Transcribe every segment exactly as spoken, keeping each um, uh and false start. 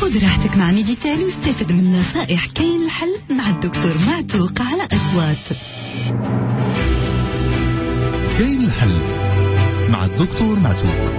خذ راحتك مع ميديتال واستفد من نصائح كاين الحل مع الدكتور معتوق على أصوات. كاين الحل مع الدكتور معتوق.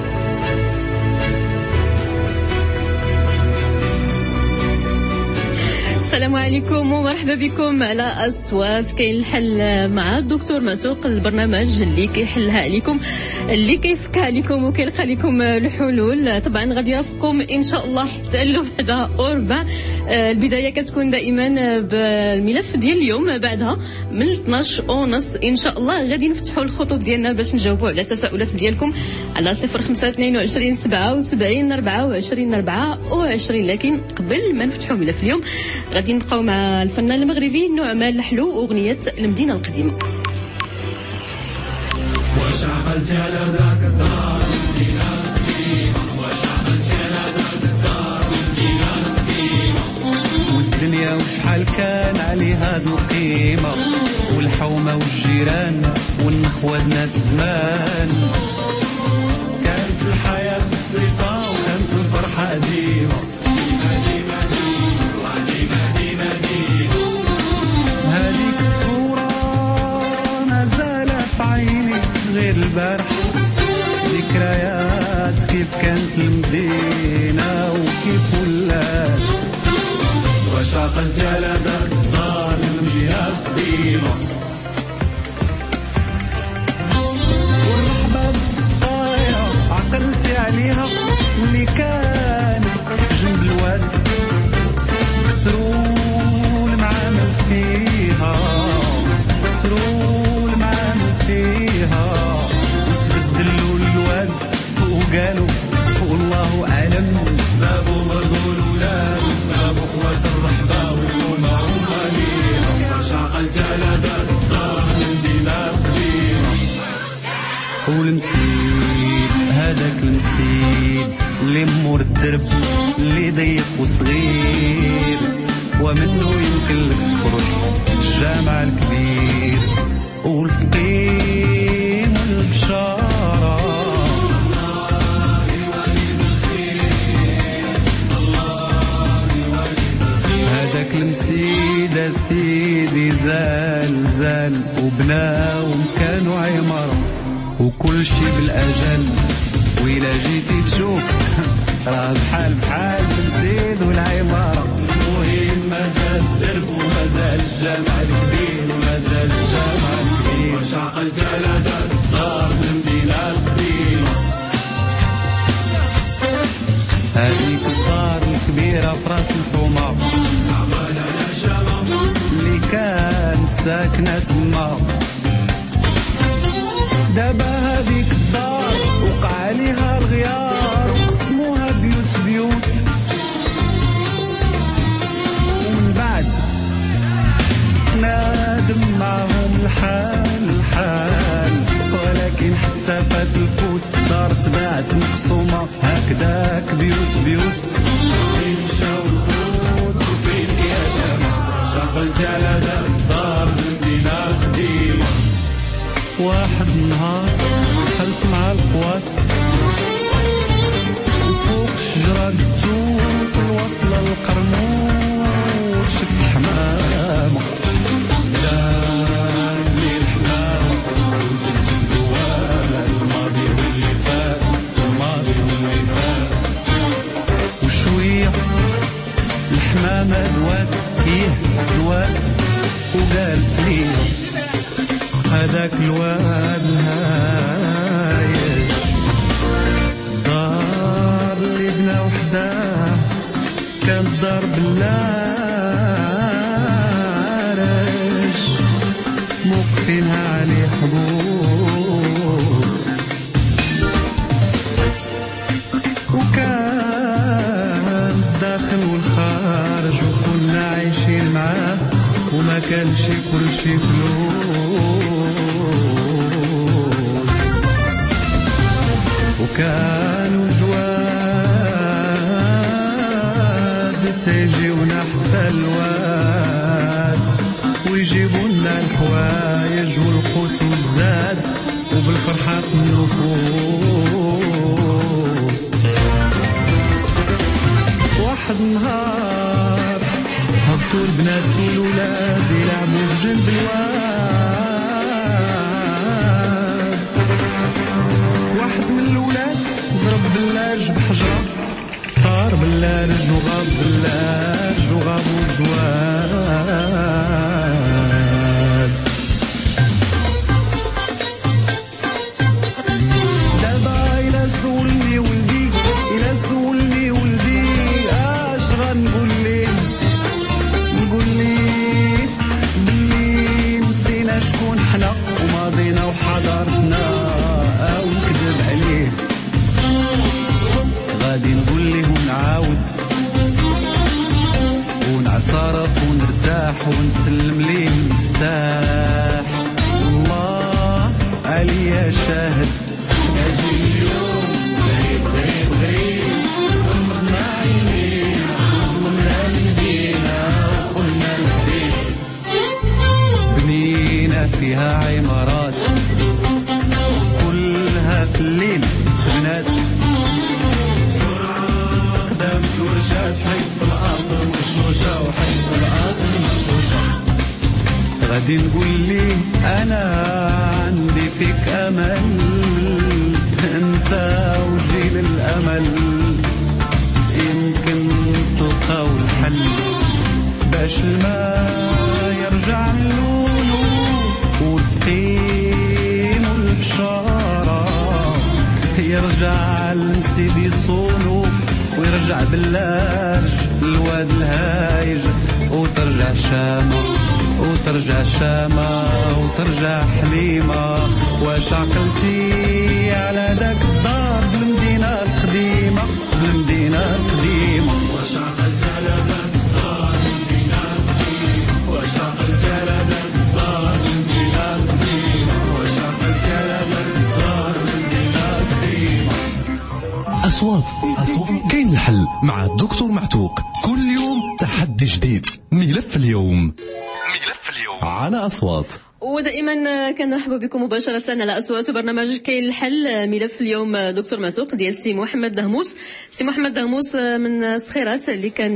السلام عليكم ومرحبا بكم على أصوات كاين الحل مع الدكتور معتوق، البرنامج اللي كيحلها عليكم، اللي كيفكها عليكم وكيلقى لكم الحلول. طبعا غادي يرافقكم ان شاء الله حتى الوحده وربع. البدايه كتكون دائما بالملف ديال اليوم، بعدها من اثناش ونص ان شاء الله غادي نفتحوا الخطوط ديالنا باش نجاوبوا على التساؤلات ديالكم على صفر خمسة اثنين وعشرين سبعة وسبعين أربعة وعشرين أربعة وعشرين. لكن قبل ما نفتحوا ملف اليوم غادي نبقاو مع الفنان المغربي نعمان الحلو واغنيه المدينه القديمه. واش عقلت على ذاك الدار المدينه القديمه، واش عقلت على ذاك الدار المدينه القديمه، والدنيا وشحال كان عليها ذو قيمه، والحومه والجيران والنخوه الزمان، كانت الحياه الصيفه وكانت الفرحه ديما ديما ديما وديما ديما ديما. هذيك الصوره ما زالت في عيني غير البارح، ذكريات كيف كانت المدينه وكيف ولات. واش عقلت على ذاك الدار المدينه القديمه، والرحبه بالسقايه عقلتي عليها اللي كانت جنب الواد، كثروا المعامل فيها كثروا المعامل فيها، وتبدلوا الواد وقالوا والله اعلم سباب مرقول ولاد سباب اخوات الرحبه ويكون هما ليها. واش عقلت على ذاك الدار المدينه القديمه، والمسيد هذاك المسيد اللي مور الدرب اللي ضيق وصغير، ومنه يمكن لك تخرج الجامع الكبير، والفقيم والبشارة الله يولي بالخير الله يولي بالخير. هذاك المسيد سيدي زال زال وبناهم كانوا عمارة، وكل شي بالأجل، وإلا جيتي تشوف راه بحال بحال المسيد والعمارة. المهم مازال الدرب ومازال الجامع الكبير ومازال الجامع الكبير. واش عقلت على ذاك الدار المدينة القديمة، هذيك الدار الكبيرة في راس الحومة تعبان على شامة اللي كانت ساكنة تما. دابا هذيك الدار وقع عليها الغيار وقسموها بيوت بيوت، ومن بعد نادم معهم الحال الحال، ولكن حتى فات الفوت الدار تباعت مقسومة هكذاك بيوت بيوت. فين مشاو الخوت وفين يا شامة، شغلت على ذاك الدار المدينة القديمة. واحد النهار دخلت مع القواس وفوق الشجرة التوت الوصلة للقرموش شفت حمامة داني الحمامة وزدت الدوامة الماضي واللي فات الماضي واللي فات. وشوية الحمامة دوات يه دوات وقالت لي هذاك الواد هايش دار اللي بنا وحده كانت دار باللارج، موقفينها عليه حبوس، وكان الداخل والخارج وكنا عايشين معاه، وما كانش كل شي فلوس، وكانوا جواد تيجيونا حتى الواد ويجيبوا لنا الحوايج والقوت والزاد وبالفرحة في النفوس. واحد النهار هبطوا البنات والولاد يلعبوا بجنب الواد. واحد من الولاد ضرب باللاج بحجرة طار باللاج وغاب باللاج وغاب الجواد. دابا إلا سولني ولدي إلا سولني ولدي اش غنقول ليه نقول ليه بلي نسينا شكون حنا وماضينا وحضارتنا او نكذب عليه. غادي نقول ليه ونعاود ونعترف ونرتاح ونسلم ليه المفتاح. الله عليا شاهد اجي اليوم غريب غريب غريب غمضنا عينينا وقلنا المدينة وقلنا الحديد. بنينا فيها عمارات كلها في الليل تبنات قدامت ورجعت حيث في العصر مشوشة وحيث في العصر مشوشة. غادي نقول ليه انا عندي فيك امل انت وجيل الامل يمكن تلقاو الحل باش الماء يرجع للولو والثقيل والبشارة يرجع لسيدي صونو ويرجع باللاج الواد الهايج وترجع شامة وترجع شامة وترجع حليمة. واش عقلتي على داك الدار بالمدينة القديمة بالمدينة القديمة. واش عقلت على داك الدار بالمدينة القديمة. واش عقلت على داك الدار بالمدينة القديمة. واش عقلت على داك الدار بالمدينة القديمة. أصوات أصوات كاين الحل مع الدكتور معتوق. كل يوم تحدي جديد. ملف اليوم ملف اليوم على أصوات. ودائما كنرحبوا بكم مباشرة على أصوات برنامج كاين الحل. ملف اليوم دكتور معتوق ديال سي محمد دهموس. سي محمد دهموس من الصخيرات اللي كان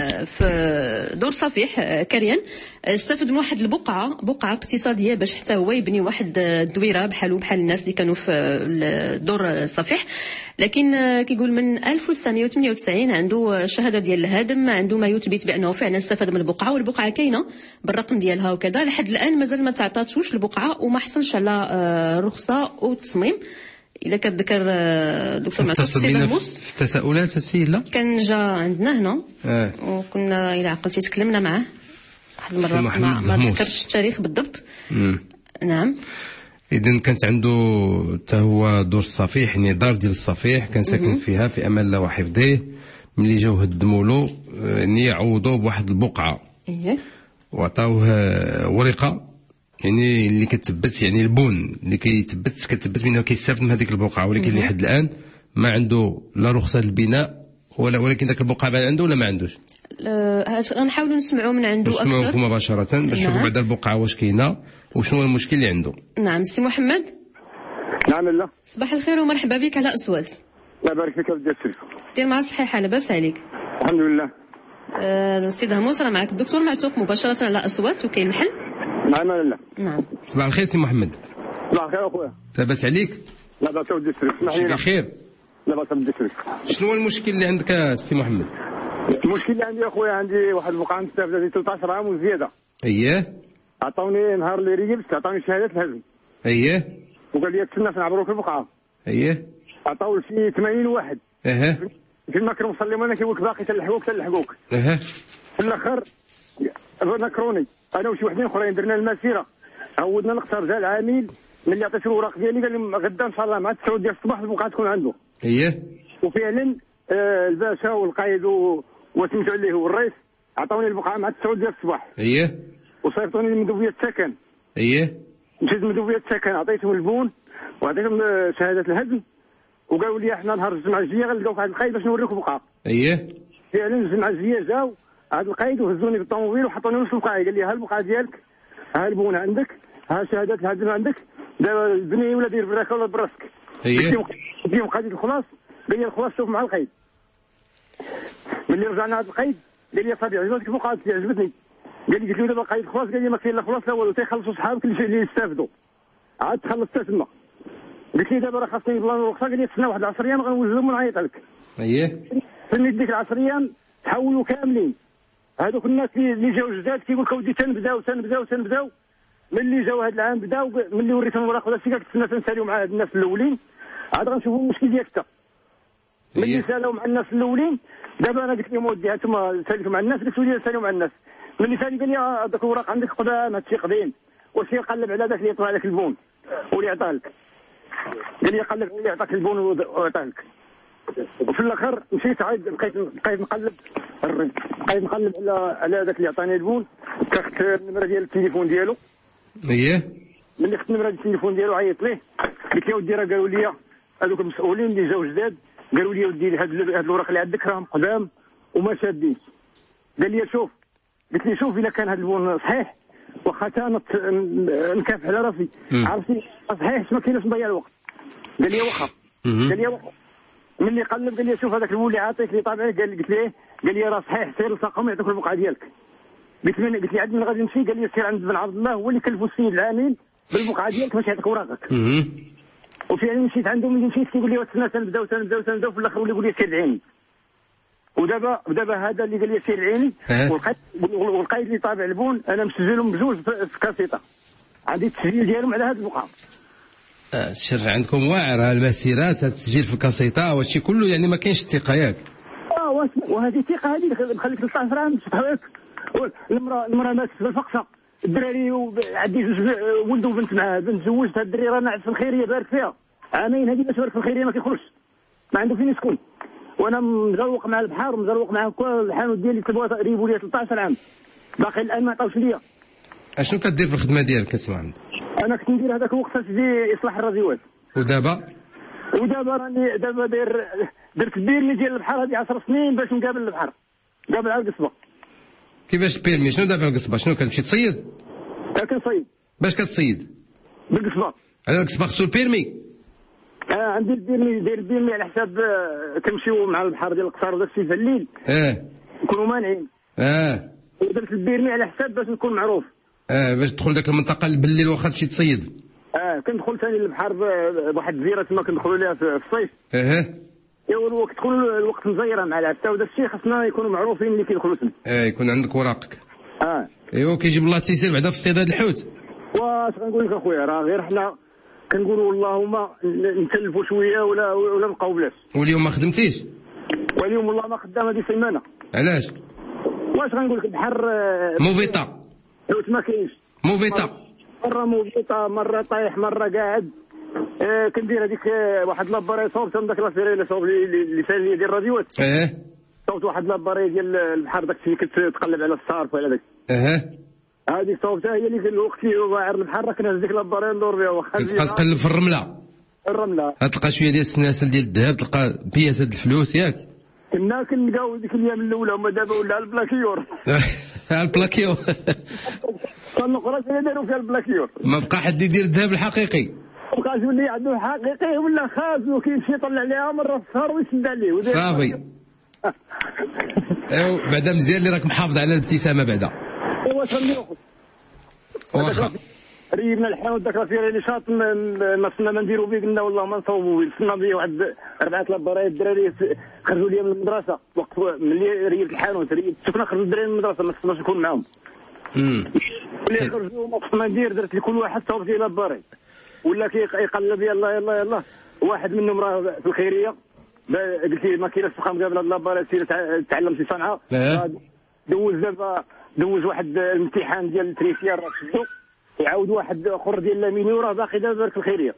في دور صفيح كريان استفد من واحد البقعة بقعة اقتصادية باش حتى هو يبني واحد الدويرة بحالو بحال الناس اللي كانوا في دور صفيح. لكن كيقول من ألف وتسعمائة وثمانية وتسعين عنده شهادة ديال الهدم، عنده ما يثبت بأنه فعلا استفاد من البقعة والبقعة كاينة بالرقم ديالها وكذا. لحد الآن مازال ما تعطاتوش البقعة وما حصلش على رخصة وتصميم. إذا كتذكر دكتور معتوق سي دهموس في التساؤلات السيدة كان جا عندنا هنا آه. وكنا إذا عقلتي تكلمنا معه واحد المرة ما, ما ذكرش التاريخ بالضبط. مم. نعم. إذن كانت عنده تا هو دور الصفيح يعني دار ديال الصفيح كان ساكن فيها في أمان الله وحفظه. ملي جاو هدموا له يعني يعوضوا بواحد البقعة إيه وعطاوه ورقة يعني اللي كتثبت يعني البون اللي كيثبت كتثبت منه كيستافد من هذيك البقعة. ولكن لحد الآن ما عنده لا رخصة للبناء ولا ولكن ذاك البقعة بان عنده ولا ما عندوش. غنحاولوا نسمعوا من عنده أكثر. نسمعوا مباشرة باش نشوفوا بعد البقعة واش كاينة وشنو المشكل اللي عنده. نعم سي محمد. نعم لا. صباح الخير ومرحبا بك على أصوات. الله يبارك فيك ودي السلف. دير مع الصحيحة لاباس عليك؟ الحمد لله. أه سي دهموس راه معك الدكتور معتوق مباشرة على أصوات وكاين الحل. نعم لا. نعم. صباح الخير سي محمد. صباح الخير اخويا. لاباس عليك؟ لاباس ودي السلف. اسمح لي. بخير. لاباس ودي السلف. شنو هو المشكل اللي عندك سي محمد؟ المشكل اللي عندي اخويا عندي واحد البقعة مستافدة ديال ثلاثة عشر عام وزيادة. اييه. عطاوني نهار اللي ريقلت عطاوني شهادة الهزم. اييه. وقال لي تسنى نعبروا في البقعة. اييه. عطاو شي ثمانين واحد. اها. في المكر مسلم انا كيقولك باقي تلحقوك تلحقوك. اها. في الاخر نكروني انا وشي وحدين اخرين درنا المسيره عودنا نختار جا العامل ملي عطيت الوراق ديالي قال لي غدا ان شاء الله مع التسعود ديال الصباح البقعه تكون عنده. اييه. وفعلا آه الباشا والقايد وسميتو عليه والرئيس عطاوني البقعه مع التسعود ديال الصباح. اييه. وصيفطوني لمندوبيه السكن. اييه. مشيت لمندوبيه السكن عطيتهم البون وعطيتهم شهاده الهدم وقالوا لي احنا نهار الجمعه الجايه غنلقاو واحد القايد باش نوريكم البقعه. اييه. فعلا الجمعه الجايه جاو هاد القايد وهزوني بالطوموبيل وحطوني نص البقعه قال لي ها البقعه ديالك ها البون عندك ها شهادات الهدم عندك دابا البني ولا دير براك ولا براسك. اييه. ديهم قاضي الخلاص قال لي الخلاص شوف مع القايد. ملي رجعنا هذا القيد قال لي صافي عجبتك البقعه عجبتني. قال لي قلت له دابا القيد خلاص. قال لي ما كاين لا خلاص لا والو تيخلصوا صحابك اللي يستافدوا. عاد تخلصت تما. قلت لي دابا راه خاصني بلان الوقت. قال لي تسنى واحد العشر ايام غنوجدهم ونعيط لك. اييه فني ديك العشر ايام تحولوا كاملين. هذوك الناس اللي جاو جداد كيقول لك ودي تنبداو تنبداو تنبداو. ملي جاو هذا العام بداو ملي وريتهم الوراق ولا شي قالت تسنى تنساليو مع هاد الناس الاولين عاد غنشوفوا المشكل ديالك انت. ملي سالوا مع الناس الاولين دابا انا قلت لهم ودي هانتوما ساليتوا مع الناس قلت لي ساليوا مع الناس. ملي سالي قال لي هذاك الوراق عندك قدام هادشي قديم. واش يقلب على ذاك اللي يطلع لك البون واللي عطاه لك. قال لي قلب اللي عطاك البون وعطاه لك. وفي الاخر مشيت عاد بقيت بقيت نقلب بقيت نقلب على على ذاك اللي عطاني البون. كاخت النمره ديال التليفون ديالو. اييه ملي خدت النمره ديال التليفون ديالو عيط ليه قلت له ودي راه قالوا لي هذوك المسؤولين اللي جاو جداد قالوا لي ودي هاد هاد الوراق اللي عندك راهم قدام وما شادين. قال لي شوف قلت لي شوف الا كان هاد البون صحيح واخا انا نكافح على راسي عرفتي صحيح ما كاينش نضيع الوقت. قال لي واخا قال لي واخا. ملي قلب قال لي شوف هذاك البون اللي عاطيك لي طابعه قال قلت ليه قال لي راه صحيح سير لصاقهم يعطوك البقعه ديالك. قلت له قلت لي عاد من غادي نمشي قال لي سير عند بن عبد الله هو اللي كلفوا السيد العامل بالبقعه ديالك باش يعطيك وراقك. وفعلا مشيت عنده ملي مشيت كيقول لي تسنى تنبداو تنبداو تنبداو في الاخر ولا يقول لي سير عيني. ودابا ودابا هذا اللي قال لي سير عيني والقايد اللي طابع البون انا مسجلهم بجوج في كاسيطه. عندي التسجيل ديالهم على هذه البقعه. الشر عندكم واعر المسيرات هذا التسجيل في الكاسيطه والشي كله يعني ما كاينش الثقه ياك. اه وهذه الثقه هذه مخليك ثلاثة عشر عام تحويك. المراه المراه ماتت بالفقصه. الدراري عندي جوج ولد وبنت معاه. بنت زوجتها الدري راه ناعس في الخيريه بارك فيها عامين هذه باش بارك في الخيريه ما كيخرجش ما عنده فين يسكن. وانا مزروق مع البحر ومزروق مع كل الحانوت ديالي تبغى تقريبوا لي ثلاثة عشر عام باقي الان ما عطاوش ليا. اشنو كدير في الخدمه ديالك كتسمع؟ انا كنت ندير هذاك الوقت تجي اصلاح الراديوات. ودابا ودابا راني دابا داير درت البيرمي ديال البحر هذه عشر سنين باش نقابل البحر قابل على القصبه. كيفاش البيرمي شنو دابا القصبه شنو كتمشي تصيد؟ كنصيد. باش كتصيد؟ بالقصبه. على القصبه خصو البيرمي؟ اه عندي البيرمي داير البيرمي على حساب كنمشيو مع البحر ديال القصار وداك الشيء في الليل. اه نكونوا مانعين. اه درت البيرمي على حساب باش نكون معروف. اه باش تدخل داك المنطقه بالليل واخا تمشي تصيد. اه كندخل ثاني للبحر بواحد الجزيره تما كندخلوا ليها في الصيف. اه ايوا الوقت تكون الوقت مزيره مع العفته وداك الشيء خصنا يكونوا معروفين اللي كيدخلوا تما. اه يكون عندك وراقك. اه ايوا كيجيب الله التيسير بعدا في اصطياد الحوت. واش غنقول لك اخويا راه غير حنا كنقولوا اللهم نتلفوا شويه ولا ولا نبقاو بلاش. واليوم ما خدمتيش؟ واليوم والله ما خدام هذه سيمانه. علاش؟ واش غنقول لك البحر موفيطا حوت ما كاينش. موفيطا مره موفيطا مره طايح مره قاعد. آه كندير هذيك واحد لاباري صوبت من داك لافيري اللي صوب اللي سال لي ديال الراديوات. اه صوبت واحد لاباري ديال البحر داك الشيء كتقلب على الصارف ولا داك. اه هذه صوبتها هي اللي في الوقت اللي واعر البحر راه كنهز ديك لاباري ندور بها واخا تبقى تقلب في الرمله. الرمله تلقى شويه ديال السناسل ديال الذهب تلقى بياسات الفلوس ياك. كنا كنلقاو ديك الايام الاولى هما دابا ولا البلاكيور. البلاكيور كانوا قراش داروا فيها البلاكيور. ما بقى حد يدير الذهب الحقيقي. بقى يولي عنده حقيقي ولا خاز وكيمشي يطلع عليها مره في الشهر ويسد عليه. صافي. ايوا بعدا مزيان اللي راك محافظ على الابتسامه بعدا. ايوا تنديرو واخا ريبنا الحانوت داك راه اللي شاط ما صرنا ما نديرو به قلنا والله ما نصوبوا به. صرنا به واحد اربعه لابارات الدراري خرجوا لي من المدرسه وقت ملي ريبت الحانوت ريبت سكنا خرجوا الدراري من المدرسه ما خصناش نكون معاهم. امم ملي خرجوا ما خصنا ندير درت لكل واحد صوب ديال لاباري ولا كيقلب يلاه يلاه يلاه. واحد منهم راه في الخيريه قلت ليه ما كاينش تبقى مقابل هاد لاباري سير تعلم شي صنعه. دوز دابا دوز واحد الامتحان ديال التريسيار راه شدو يعاود واحد اخر ديال لاميني وراه باقي دابا في الخيريه.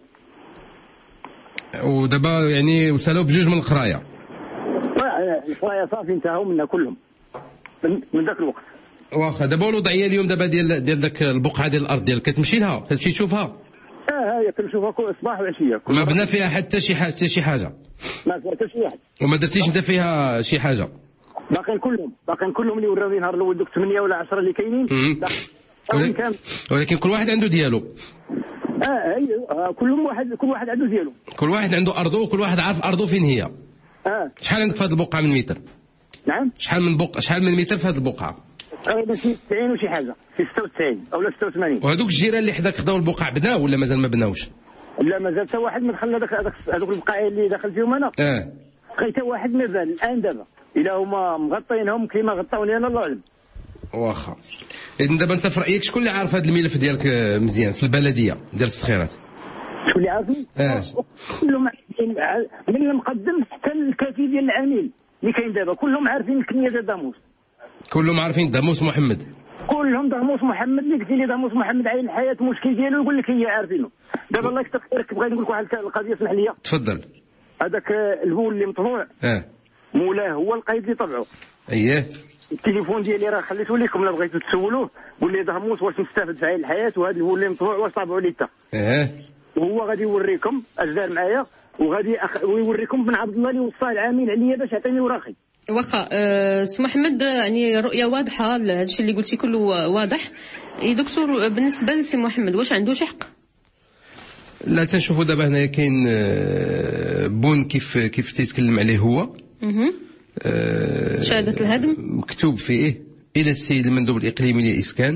ودابا يعني وصلوا بجوج من القرايه. القرايه صافي انتهوا منها كلهم من ذاك الوقت. واخا دابا الوضعيه اليوم دابا ديال ديال ذاك البقعه ديال الارض ديالك كتمشي لها كتمشي تشوفها؟ اه هي كنشوفها كل صباح وعشيه. ما بنا فيها حتى شي حاجه حتى شي حاجه؟ ما فيها حتى شي واحد. وما درتيش انت فيها شي حاجه؟ باقيين كلهم باقيين كلهم اللي وراوني نهار الاول دوك ثمانيه ولا عشرة اللي كاينين. ولكن, ولكن كل واحد عنده ديالو. اه ايوا كلهم واحد كل واحد عنده ديالو. كل واحد عنده ارضه وكل واحد عارف ارضه فين هي. اه شحال عندك في هذه البقعه من متر؟ نعم. شحال من بق شحال من متر في هذه البقعه؟ تقريبا شي تسعين وشي حاجه، شي ستة وتسعين او لا ستة وثمانين. وهذوك الجيران اللي حداك خداو البقع بناو ولا مازال ما بناوش؟ لا مازال حتى واحد ما دخل هذاك هذوك البقايا اللي دخل فيهم انا. اه حتى واحد مازال الان دابا الا هما مغطينهم كيما غطاوني انا الله اعلم. واخا. اذا دابا انت في رايك شكون اللي عارف هذا الملف ديالك مزيان في البلديه ديال السخيرات؟ شكون اللي عارفني؟ اه كلهم من المقدم حتى الكافي ديال العميل اللي كاين دابا كلهم عارفين الكنيه ديال داموس. كلهم عارفين داموس محمد؟ كلهم داموس محمد. اللي قلتي لي داموس محمد عين الحياه المشكل ديالو يقول لك هي عارفينه. دابا الله يكثر خيرك بغيت نقول لك واحد القضيه اسمح لي. تفضل. هذاك البول اللي مطبوع اه مولاه هو القايد اللي طبعه. اييه. التليفون ديالي راه خليته لكم، لا بغيتو تسولوه قول لي داموس واش مستافد في عين الحياه وهذا البول اللي مطبوع واش طابعوا لي حتى. اه وهو غادي يوريكم اش دار معايا وغادي أخ... ويوريكم بن عبد الله اللي وصاه العامل عليا باش يعطيني وراقي. واخا أه سي محمد، يعني رؤيه واضحه هذا الشيء اللي قلتي كله واضح. اي دكتور بالنسبه لسي محمد واش عنده شي حق؟ لا تنشوفوا دابا هنايا كاين بون كيف كيف تيتكلم عليه هو. اها شهاده الهدم مكتوب فيه الى السيد المندوب الاقليمي للاسكان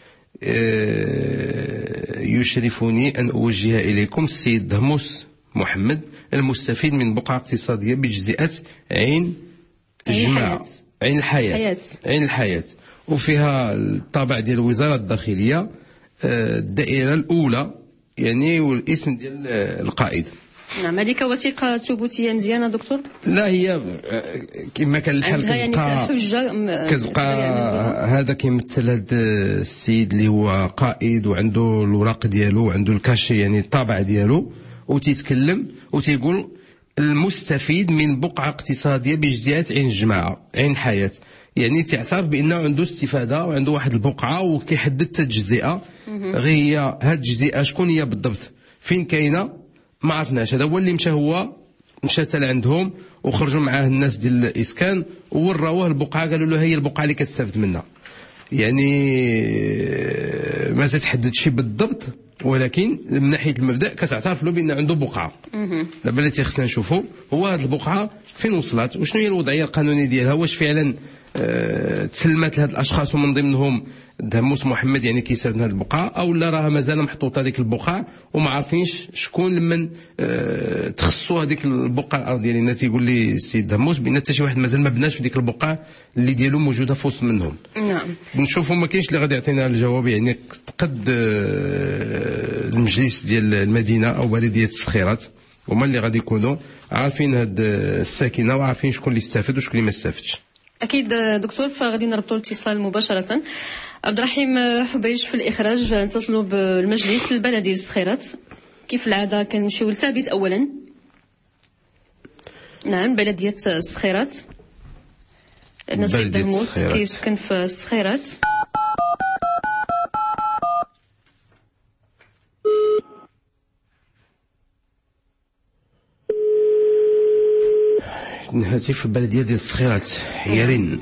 يشرفني ان اوجه اليكم السيد دهموس محمد المستفيد من بقعه اقتصاديه بجزيئه عين الجماعه عين الحياه حياة. عين الحياه وفيها الطابع ديال وزاره الداخليه الدائره الاولى يعني والاسم ديال القائد. نعم. هذيك وثيقه ثبوتيه مزيانه دكتور؟ لا هي كما كان الحال كتبقى يعني كتبقى هذا كيمثل هذا السيد اللي هو قائد وعنده الوراق ديالو وعنده الكاشي يعني الطابع ديالو وتيتكلم وتيقول المستفيد من بقعه اقتصاديه بجزيئه عين الجماعه عين الحياه، يعني تعترف بانه عنده استفاده وعنده واحد البقعه وكيحدد التجزئه. غير هي هاد الجزيئه شكون هي بالضبط فين كاينه ما عرفناش. هذا هو اللي مشى هو مشى حتى لعندهم وخرجوا معاه الناس ديال الاسكان ووراوه البقعه قالوا له هي البقعه اللي كتستافد منها. يعني ما تتحدد شي بالضبط ولكن من ناحيه المبدا كتعترف له بان عنده بقعه. دابا اللي تيخصنا نشوفوا هو هذه البقعه فين وصلت وشنو هي الوضعيه القانونيه ديالها، واش فعلا أه تسلمت لهاد الاشخاص ومن ضمنهم دهموس محمد يعني كيساعد هذه البقعه او لا راها مازال محطوطه هذيك البقعه وما عارفينش شكون لمن أه تخصوا هذيك البقعه الارضيه. لان تيقول لي السيد دهموس بان حتى شي واحد مازال ما بناش في ديك البقعه اللي ديالو موجوده في وسط منهم. نعم. نشوفوا ما كاينش اللي غادي يعطينا الجواب. يعني قد أه المجلس ديال المدينه او بلديه السخيرات هما اللي غادي يكونوا عارفين هاد الساكنه وعارفين شكون اللي استفاد وشكون اللي ما استفادش. اكيد دكتور. فغادي نربطوا الاتصال مباشره. عبد الرحيم حبيش في الاخراج نتصلوا بالمجلس البلدي للسخيرات كيف العاده كنمشيو لثابت اولا. نعم بلديه السخيرات. السيد دهموس كيسكن في السخيرات. الهاتف في البلديه ديال السخيرات يرن.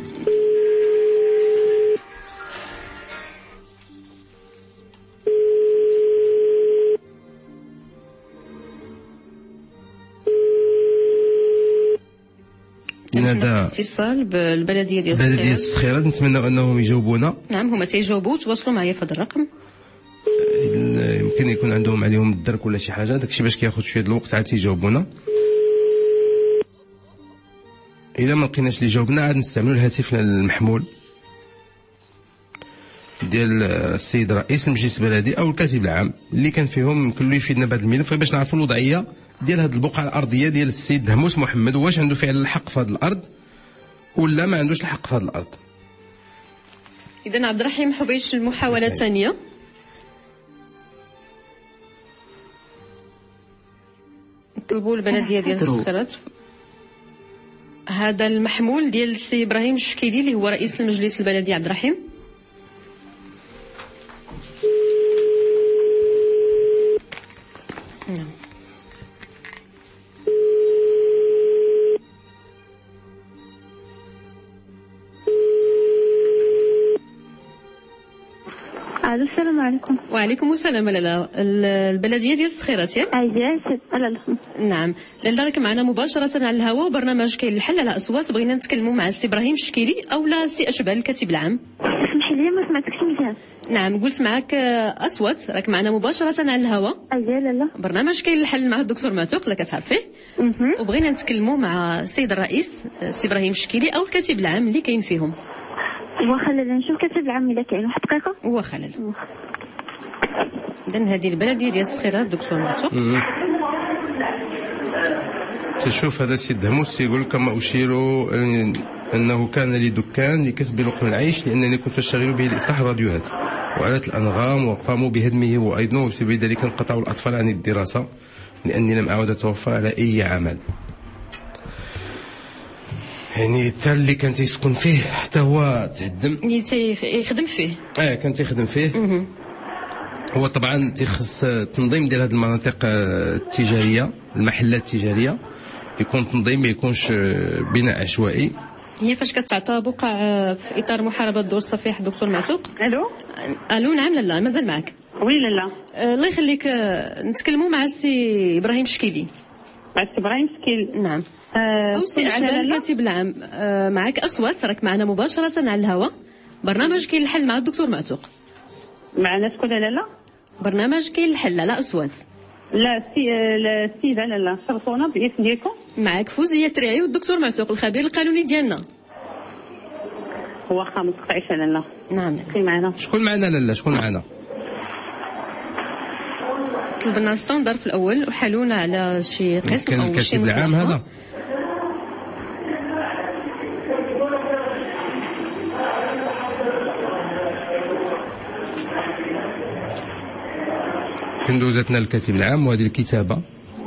هذا اتصال بالبلديه ديال السخيرات. بلديه السخيرات نتمنى انهم يجاوبونا. نعم هما تيجاوبوا. تواصلوا معايا في هذا الرقم. يمكن يكون عندهم عليهم الدرك ولا شي حاجه داكشي باش كياخذ شويه الوقت عاد تيجاوبونا. الا ما لقيناش اللي جاوبنا عاد نستعملوا الهاتف المحمول ديال السيد رئيس المجلس البلدي او الكاتب العام اللي كان فيهم يمكن له يفيدنا بهذا الملف باش نعرفوا الوضعيه ديال هذه البقعه الارضيه ديال السيد دهموس محمد واش عنده فعلا الحق في هذه الارض ولا ما عندوش الحق في هذه الارض. اذا عبد الرحيم حبيش المحاوله الثانيه. طلبوا البلديه ديال السخيرات. هذا المحمول ديال السي ابراهيم الشكيلي اللي هو رئيس المجلس البلدي. عبد الرحيم نعم. الو السلام عليكم. وعليكم السلام. لالا البلديه ديال السخيرات ياك؟ اييه لالا. نعم لالا راك معنا مباشره على الهواء وبرنامج كاين الحل على اصوات. بغينا نتكلموا مع السي ابراهيم الشكيري او لا السي اشبال الكاتب العام. اسمح لي ما سمعتكش مزيان. نعم قلت معك اصوات، راك معنا مباشره على الهواء. اييه لالا. برنامج كاين الحل مع الدكتور معتوق اللي كتعرفيه. وبغينا نتكلموا مع السيد الرئيس السي ابراهيم الشكيري او الكاتب العام اللي كاين فيهم. واخا لالا نشوف الكاتب العام الا كاين. واحد دقيقه. واخا لالا. اذا هذه البلديه ديال السخيرات الدكتور معتوق. تشوف هذا السيد دهموس يقول كما أشير أنه كان لي دكان لكسب لقم العيش لأنني كنت أشتغل به لإصلاح الراديوهات وآلات الأنغام وقاموا بهدمه وأيضا وبسبب ذلك انقطعوا الأطفال عن الدراسة لأني لم أعد أتوفر على أي عمل. يعني حتى اللي كان تيسكن فيه حتى هو تهدم. يخدم فيه. اه كان تيخدم فيه. هو طبعا تيخص تنظيم ديال هذه المناطق التجاريه المحلات التجاريه يكون تنظيم ما يكونش بناء عشوائي. هي فاش كتعطى بقع في اطار محاربه دور الصفيح دكتور معتوق. الو الو نعم لالا مازال معك. وي لالا. الله يخليك نتكلموا مع السي ابراهيم الشكيلي. مع السي ابراهيم الشكيلي. نعم. أه او السي اشبال الكاتب العام. أه معك اصوات راك معنا مباشره على الهواء. برنامج كاين الحل مع الدكتور معتوق. معنا شكون لالا؟ برنامج كاين الحل على اصوات. لا سي السيده لالا شرفونا بالاسم ديالكم. معك فوزيه الترعي والدكتور معتوق الخبير القانوني ديالنا. واخا ما تقطعيش لالا. نعم شكون معنا؟ شكون معنا لالا شكون معنا؟ طلبنا ستاندر في الاول وحالونا على شي قسم او شي مصلحه. العام هذا كندوزتنا الكاتب العام وهذه الكتابة.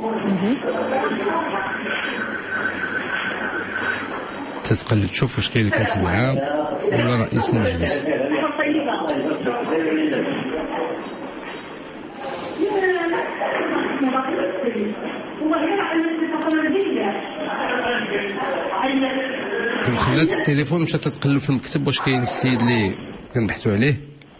تتقلب تشوف واش كاين الكاتب العام ولا رئيس المجلس. خلات التليفون مشات تتقلب في المكتب واش كاين السيد اللي كنبحثوا عليه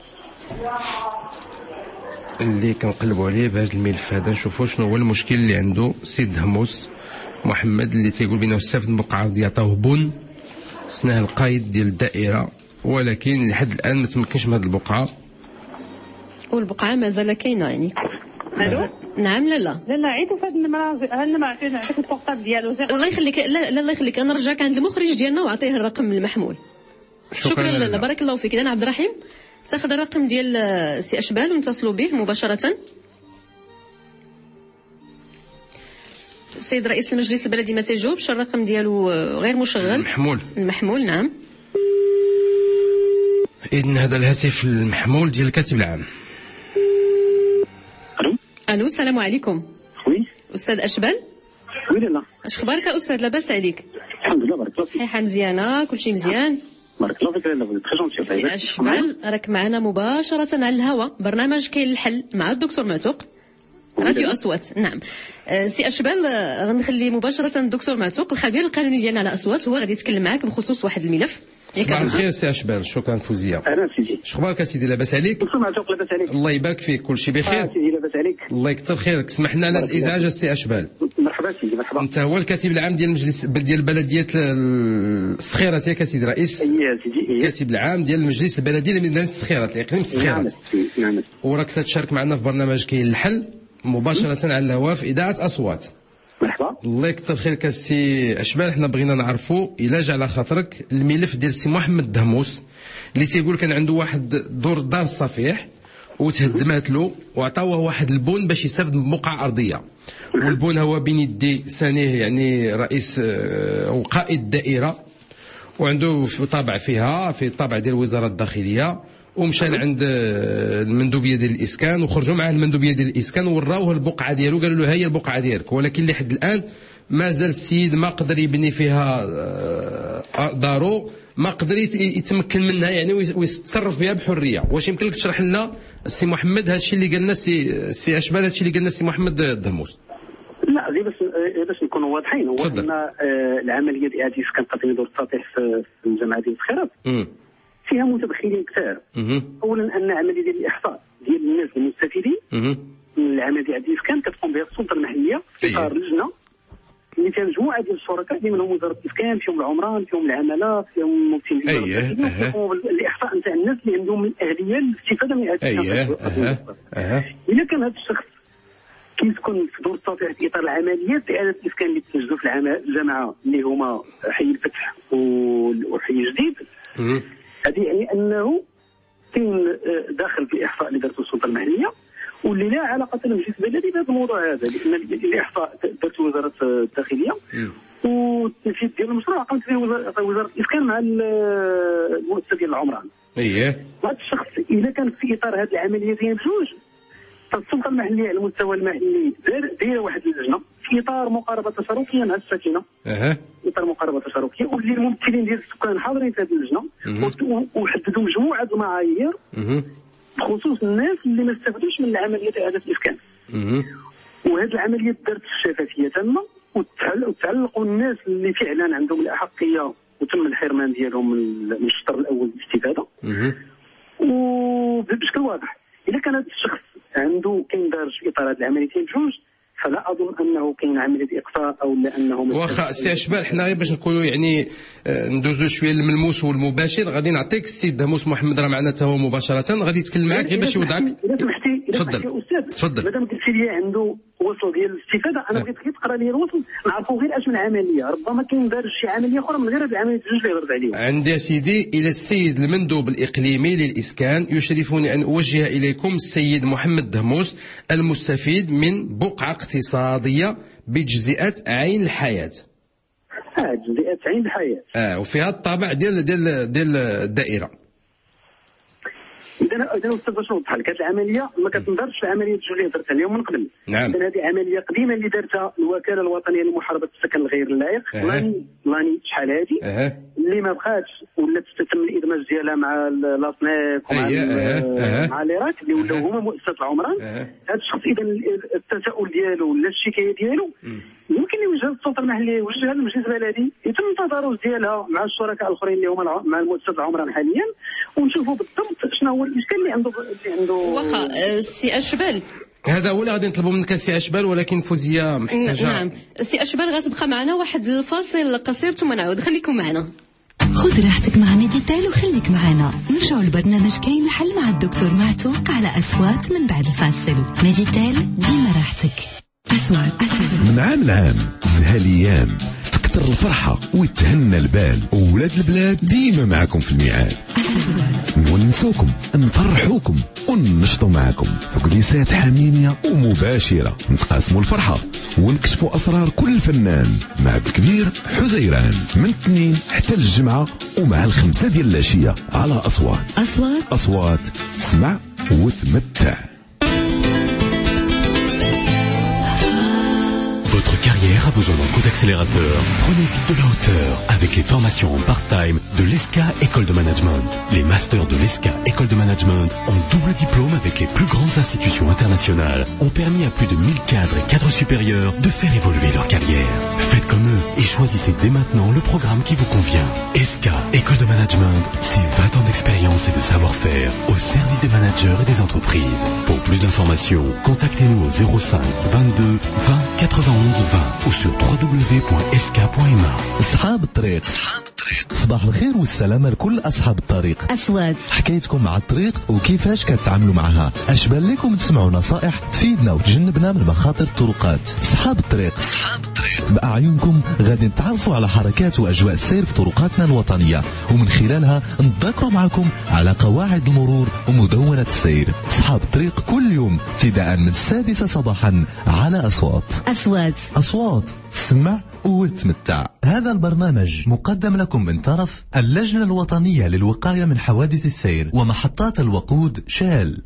اللي كنقلبوا عليه بهذا الملف هذا نشوفوا شنو هو المشكل اللي عنده سيد دهموس محمد اللي تيقول بانه استافد من بقعه ديال بن سناه القايد ديال الدائره ولكن لحد الان ما تمكنش من هذه البقعه والبقعه مازال كاينه يعني. الو نعم لالا. لالا عيطوا في هذه النمره هذه النمره عطينا عطيك البورطابل ديالو. الله يخليك لا لا الله يخليك انا نرجعك عند المخرج ديالنا وعطيه الرقم المحمول. شكرا, شكرا لالا بارك الله فيك. اذا عبد الرحيم تاخذ الرقم ديال سي اشبال ونتصلوا به مباشره. السيد رئيس المجلس البلدي ما تيجاوبش الرقم ديالو غير مشغل. المحمول المحمول نعم. اذن هذا الهاتف المحمول ديال الكاتب العام. الو الو السلام عليكم. وي استاذ اشبال. وي لالا. اش اخبارك استاذ لاباس عليك؟ الحمد لله بارك الله فيك. صحيحه مزيانه كلشي مزيان بارك الله فيك لالا. بغيت تخرج نمشي سي اشبال راك معنا مباشره على الهواء. برنامج كاين الحل مع الدكتور معتوق راديو اصوات. نعم سي اشبال غنخلي مباشره الدكتور معتوق الخبير القانوني ديالنا على اصوات هو غادي يتكلم معك بخصوص واحد الملف. صباح الخير سي اشبال. شكرا فوزيه. اهلا سيدي. شخبارك سيدي لاباس عليك؟ دكتور معتوق لاباس عليك؟ الله يبارك فيك كلشي بخير. اه سيدي لاباس عليك؟ الله يكثر خيرك. سمح لنا على الازعاج سي اشبال. مرحبا سيدي مرحبا. انت هو الكاتب العام ديال المجلس ديال بلديه السخيرات ياك سيدي رئيس؟ اييه سيدي. الكاتب العام ديال المجلس البلدي لمدينه السخيرات الاقليم السخيرات. نعم نعم. وراك تتشارك معنا في برنامج كاين الحل مباشره على الهواء في اذاعه اصوات. مرحبا. الله يكثر خيرك السي اشبال. حنا بغينا نعرفوا الا جا على خاطرك الملف ديال السي محمد دهموس اللي تيقول كان عنده واحد دور دار الصفيح وتهدمات له وعطاوه واحد البون باش يستافد من بقعه ارضيه والبون هو بين يدي سانيه يعني رئيس او قائد الدائره وعنده طابع فيها في الطابع ديال وزاره الداخليه ومشى عند المندوبيه ديال الاسكان وخرجوا معاه المندوبيه ديال الاسكان وراوه البقعه ديالو قالوا له ها هي البقعه ديالك ولكن لحد الان مازال السيد ما قدر يبني فيها دارو ما قدر يتمكن منها يعني ويتصرف فيها بحريه. واش يمكن لك تشرح لنا السي محمد هذا الشيء اللي قالنا السي السي اشبال هذا الشيء اللي قالنا السي محمد دهموس؟ لا غير باش باش نكونوا واضحين هو ان العمليه ديال اعاده اسكان قطعي دور السطح في الجامعه ديال السخيرات فيها متدخلين كثار. اولا ان عمليه ديال الاحصاء ديال الناس المستفيدين من العمليه ديال الاسكان كتقوم بها السلطه المحليه في اطار لجنه اللي فيها مجموعه ديال الشركاء اللي منهم وزاره الاسكان، فيهم العمران، فيهم العمالات، فيهم الممثلين كيقوموا بالاحصاء نتاع الناس اللي عندهم الاهليه للاستفاده من هذه الخدمات. اذا كان هذا الشخص كيسكن في دور السطح في اطار العمليات اعاده الاسكان اللي تسجلوا في الجماعه اللي هما حي الفتح وحي جديد، هذه يعني انه كاين داخل في الاحصاء اللي دارته السلطه المحليه واللي لا علاقه للمجلس البلدي بهذا الموضوع هذا، لان الاحصاء دارته وزاره الداخليه والتنفيذ ديال المشروع قامت به وزاره الاسكان مع المؤسسه ديال العمران. اييه هذا الشخص اذا كان في اطار هذه العمليتين بجوج فالسلطه المحليه على المستوى المحلي دايره واحد اللجنه في اطار مقاربه تشاركيه مع الساكنه. اها اطار مقاربه تشاركيه واللي الممثلين ديال السكان حاضرين في هذه اللجنه وحددوا مجموعه المعايير بخصوص الناس اللي ما استفادوش من العمليه اعاده الاسكان. وهذه العمليه دارت الشفافيه تامه وتعلقوا الناس اللي فعلا عندهم الاحقيه وتم الحرمان ديالهم من الشطر الاول بالاستفاده. وبشكل واضح اذا كان هذا الشخص عنده كاين دارج في اطار هذه العمليتين بجوج فلا اظن انه كاين عمليه اقصاء او لانه واخا سي اشبال حنا باش نقولوا يعني ندوزو شويه الملموس والمباشر غادي نعطيك السيد دهموس محمد راه معنا حتى هو مباشره غادي يتكلم معاك غير باش يوضعك. اذا سمحتي تفضل يا استاذ تفضل. مادام قلت لي عنده وصل ديال الاستفاده انا بغيت غير تقرا لي الوصل نعرفوا غير اش من عمليه ربما كاين دار شي عمليه اخرى من غير هذه العمليه جوج اللي هضرت عليهم. عندي يا سيدي الى السيد المندوب الاقليمي للاسكان يشرفني ان اوجه اليكم السيد محمد دهموس المستفيد من بقعه اقتصاديه بجزيئه عين الحياه. اه جزيئه عين الحياه. اه وفيها الطابع ديال ديال ديال الدائره. اذا اذا استاذ باش نوضح لك هذه العمليه ما كتنظرش في العمليه اللي درتها اليوم من قبل. نعم. اذا هذه عمليه قديمه اللي دارتها الوكاله الوطنيه لمحاربه السكن الغير اللائق لاني لاني شحال هذه أه. اللي ما بقاتش ولات تتم الادماج ديالها مع لاسنيك ومع أه. مع العراق اللي ولاو هما مؤسسه العمران. هذا الشخص اذا التساؤل ديالو ولا الشكايه ديالو يمكن يوجه السلطه المحليه يوجهها للمجلس البلدي يتم التدارس ديالها مع الشركاء الاخرين اللي هما مع مؤسسه العمران حاليا ونشوفوا بالضبط شنو هو الاشكال اللي عنده اللي عنده. واخا سي اشبال هذا هو اللي غادي نطلبوا منك سي اشبال ولكن فوزيه محتاجه. نعم سي اشبال غتبقى معنا واحد الفاصل قصير ثم نعود خليكم معنا. خذ راحتك مع ميديتال وخليك معنا نرجعوا لبرنامج كاين الحل مع الدكتور معتوق على أصوات من بعد الفاصل. ميديتال ديما راحتك. أصوات أساس من عام لعام زهاليان تكتر الفرحة ويتهنى البال وولاد البلاد ديما معكم في الميعاد. نونسوكم نفرحوكم وننشطوا معكم في كليسات حميمية ومباشرة نتقاسموا الفرحة ونكشفوا أسرار كل فنان مع بكمير حزيران من الاثنين حتى الجمعة ومع الخمسة ديال العشية على أصوات. أصوات أصوات اسمع وتمتع. Votre carrière a besoin d'un coup d'accélérateur. Prenez vite de la hauteur avec les formations en part-time de l'E S C A École de Management. Les masters de l'E S C A École de Management en double diplôme avec les plus grandes institutions internationales ont permis à plus de mille cadres et cadres supérieurs de faire évoluer leur carrière. Faites comme eux et choisissez dès maintenant le programme qui vous convient. E S C A École de Management, c'est vingt ans d'expérience et de savoir-faire au service des managers et des entreprises. Pour plus d'informations, contactez-nous au zéro cinq vingt-deux vingt quatre-vingt-onze vingt ou sur w w w point s k point m a. أصحاب الطريق صباح الخير والسلامة لكل أصحاب الطريق. أصوات حكايتكم مع الطريق وكيفاش كتعاملوا معها اش بان لكم تسمعوا نصائح تفيدنا وتجنبنا من مخاطر الطرقات. أصحاب الطريق أصحاب الطريق بأعينكم غادي نتعرفوا على حركات وأجواء السير في طرقاتنا الوطنية ومن خلالها نتذكروا معكم على قواعد المرور ومدونة السير. أصحاب الطريق كل يوم ابتداء من السادسة صباحا على أصوات. أصوات أصوات تسمع وتمتع. هذا البرنامج مقدم لكم من طرف اللجنة الوطنية للوقاية من حوادث السير ومحطات الوقود شال.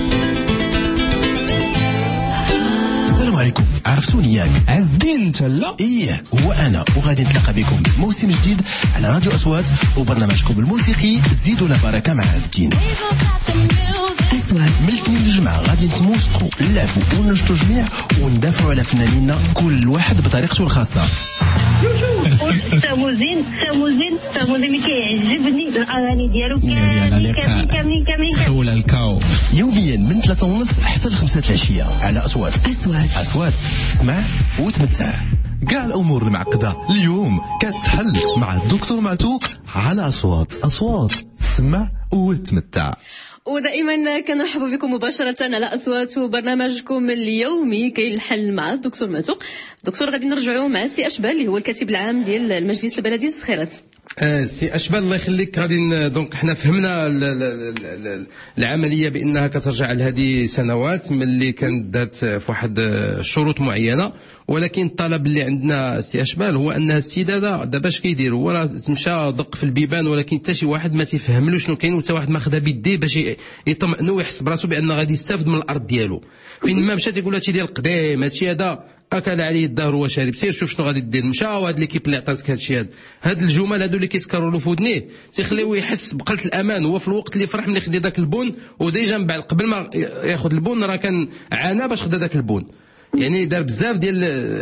السلام عليكم، عرفتوني ياك؟ عز الدين انت؟ لا ايه هو انا، وغادي نتلاقى بكم في موسم جديد على راديو اصوات وبرنامجكم الموسيقي زيدوا لا بركه مع عز الدين. أصوات من الاثنين للجمعة غادي نتموسقوا نلعبوا وننشطوا جميع وندافعوا على فنانينا كل واحد بطريقته الخاصة. نقول ساموزين ساموزين ساموزين كيعجبني الاغاني ديالو كاملين كاملين كاملين كاملين حول الكاو يوميا من ثلاثة ونص حتى لخمسة العشية على أصوات أصوات أصوات اسمع وتمتع. كاع الأمور المعقدة اليوم كتحل مع الدكتور معتوق على أصوات. أصوات تسمع وتمتع. ودائما كنرحب بكم مباشرة على أصوات برنامجكم اليومي كي الحل مع الدكتور معتوق. دكتور غادي نرجعوا مع السي أشبال اللي هو الكاتب العام ديال المجلس البلدي الصخيرات. آه سي أشبال الله يخليك. غادي دونك حنا فهمنا العملية بأنها كترجع لهذه سنوات من اللي كانت دارت في واحد شروط معينة، ولكن الطلب اللي عندنا سي أشبال هو أن السيد هذا دابا اش كيدير؟ هو راه تمشى دق في البيبان ولكن حتى شي واحد ما تيفهم له شنو كاين، وحتى واحد ما خدا بيديه باش يطمئنوا ويحس براسو بأن غادي يستافد من الأرض ديالو. فين ما مشى تيقول هادشي ديال القديم، هادشي هذا اكل عليه الدهر وهو شارب، سير شوف شنو غادي دير. مشى وهاد ليكيب اللي عطاتك هادشي هذا، هاد الجمل هادو اللي كيتكرروا في ودنيه تيخليوه يحس بقلة الامان. هو في الوقت اللي فرح ملي خدا داك البون، وديجا من بعد قبل ما ياخذ البون راه كان عانى باش خدا داك البون، يعني دار بزاف ديال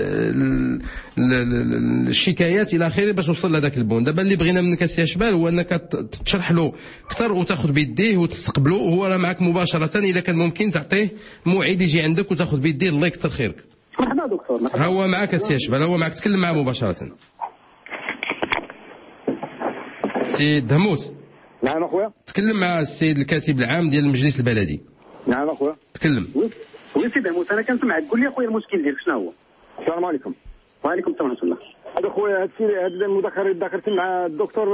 الشكايات الى اخره باش وصل لهذاك البون. دابا اللي بغينا منك سي أشبال هو انك تشرح له اكثر وتاخذ بيديه وتستقبله. هو راه معك مباشره، الا كان ممكن تعطيه موعد يجي عندك وتاخذ بيديه. الله يكثر خيرك. مرحبا دكتور. مرحبا. هو معك سي أشبال، هو معك، تكلم معه مباشره. سيد هموس. نعم اخويا. تكلم مع السيد الكاتب العام ديال المجلس البلدي. نعم اخويا. تكلم. وي سيدي هموس، انا كنسمعك. قول لي اخويا المشكل ديالك شنو هو؟ السلام عليكم. وعليكم السلام ورحمه الله. هذا خويا هادشي هاد المذكر اللي ذكرتي مع الدكتور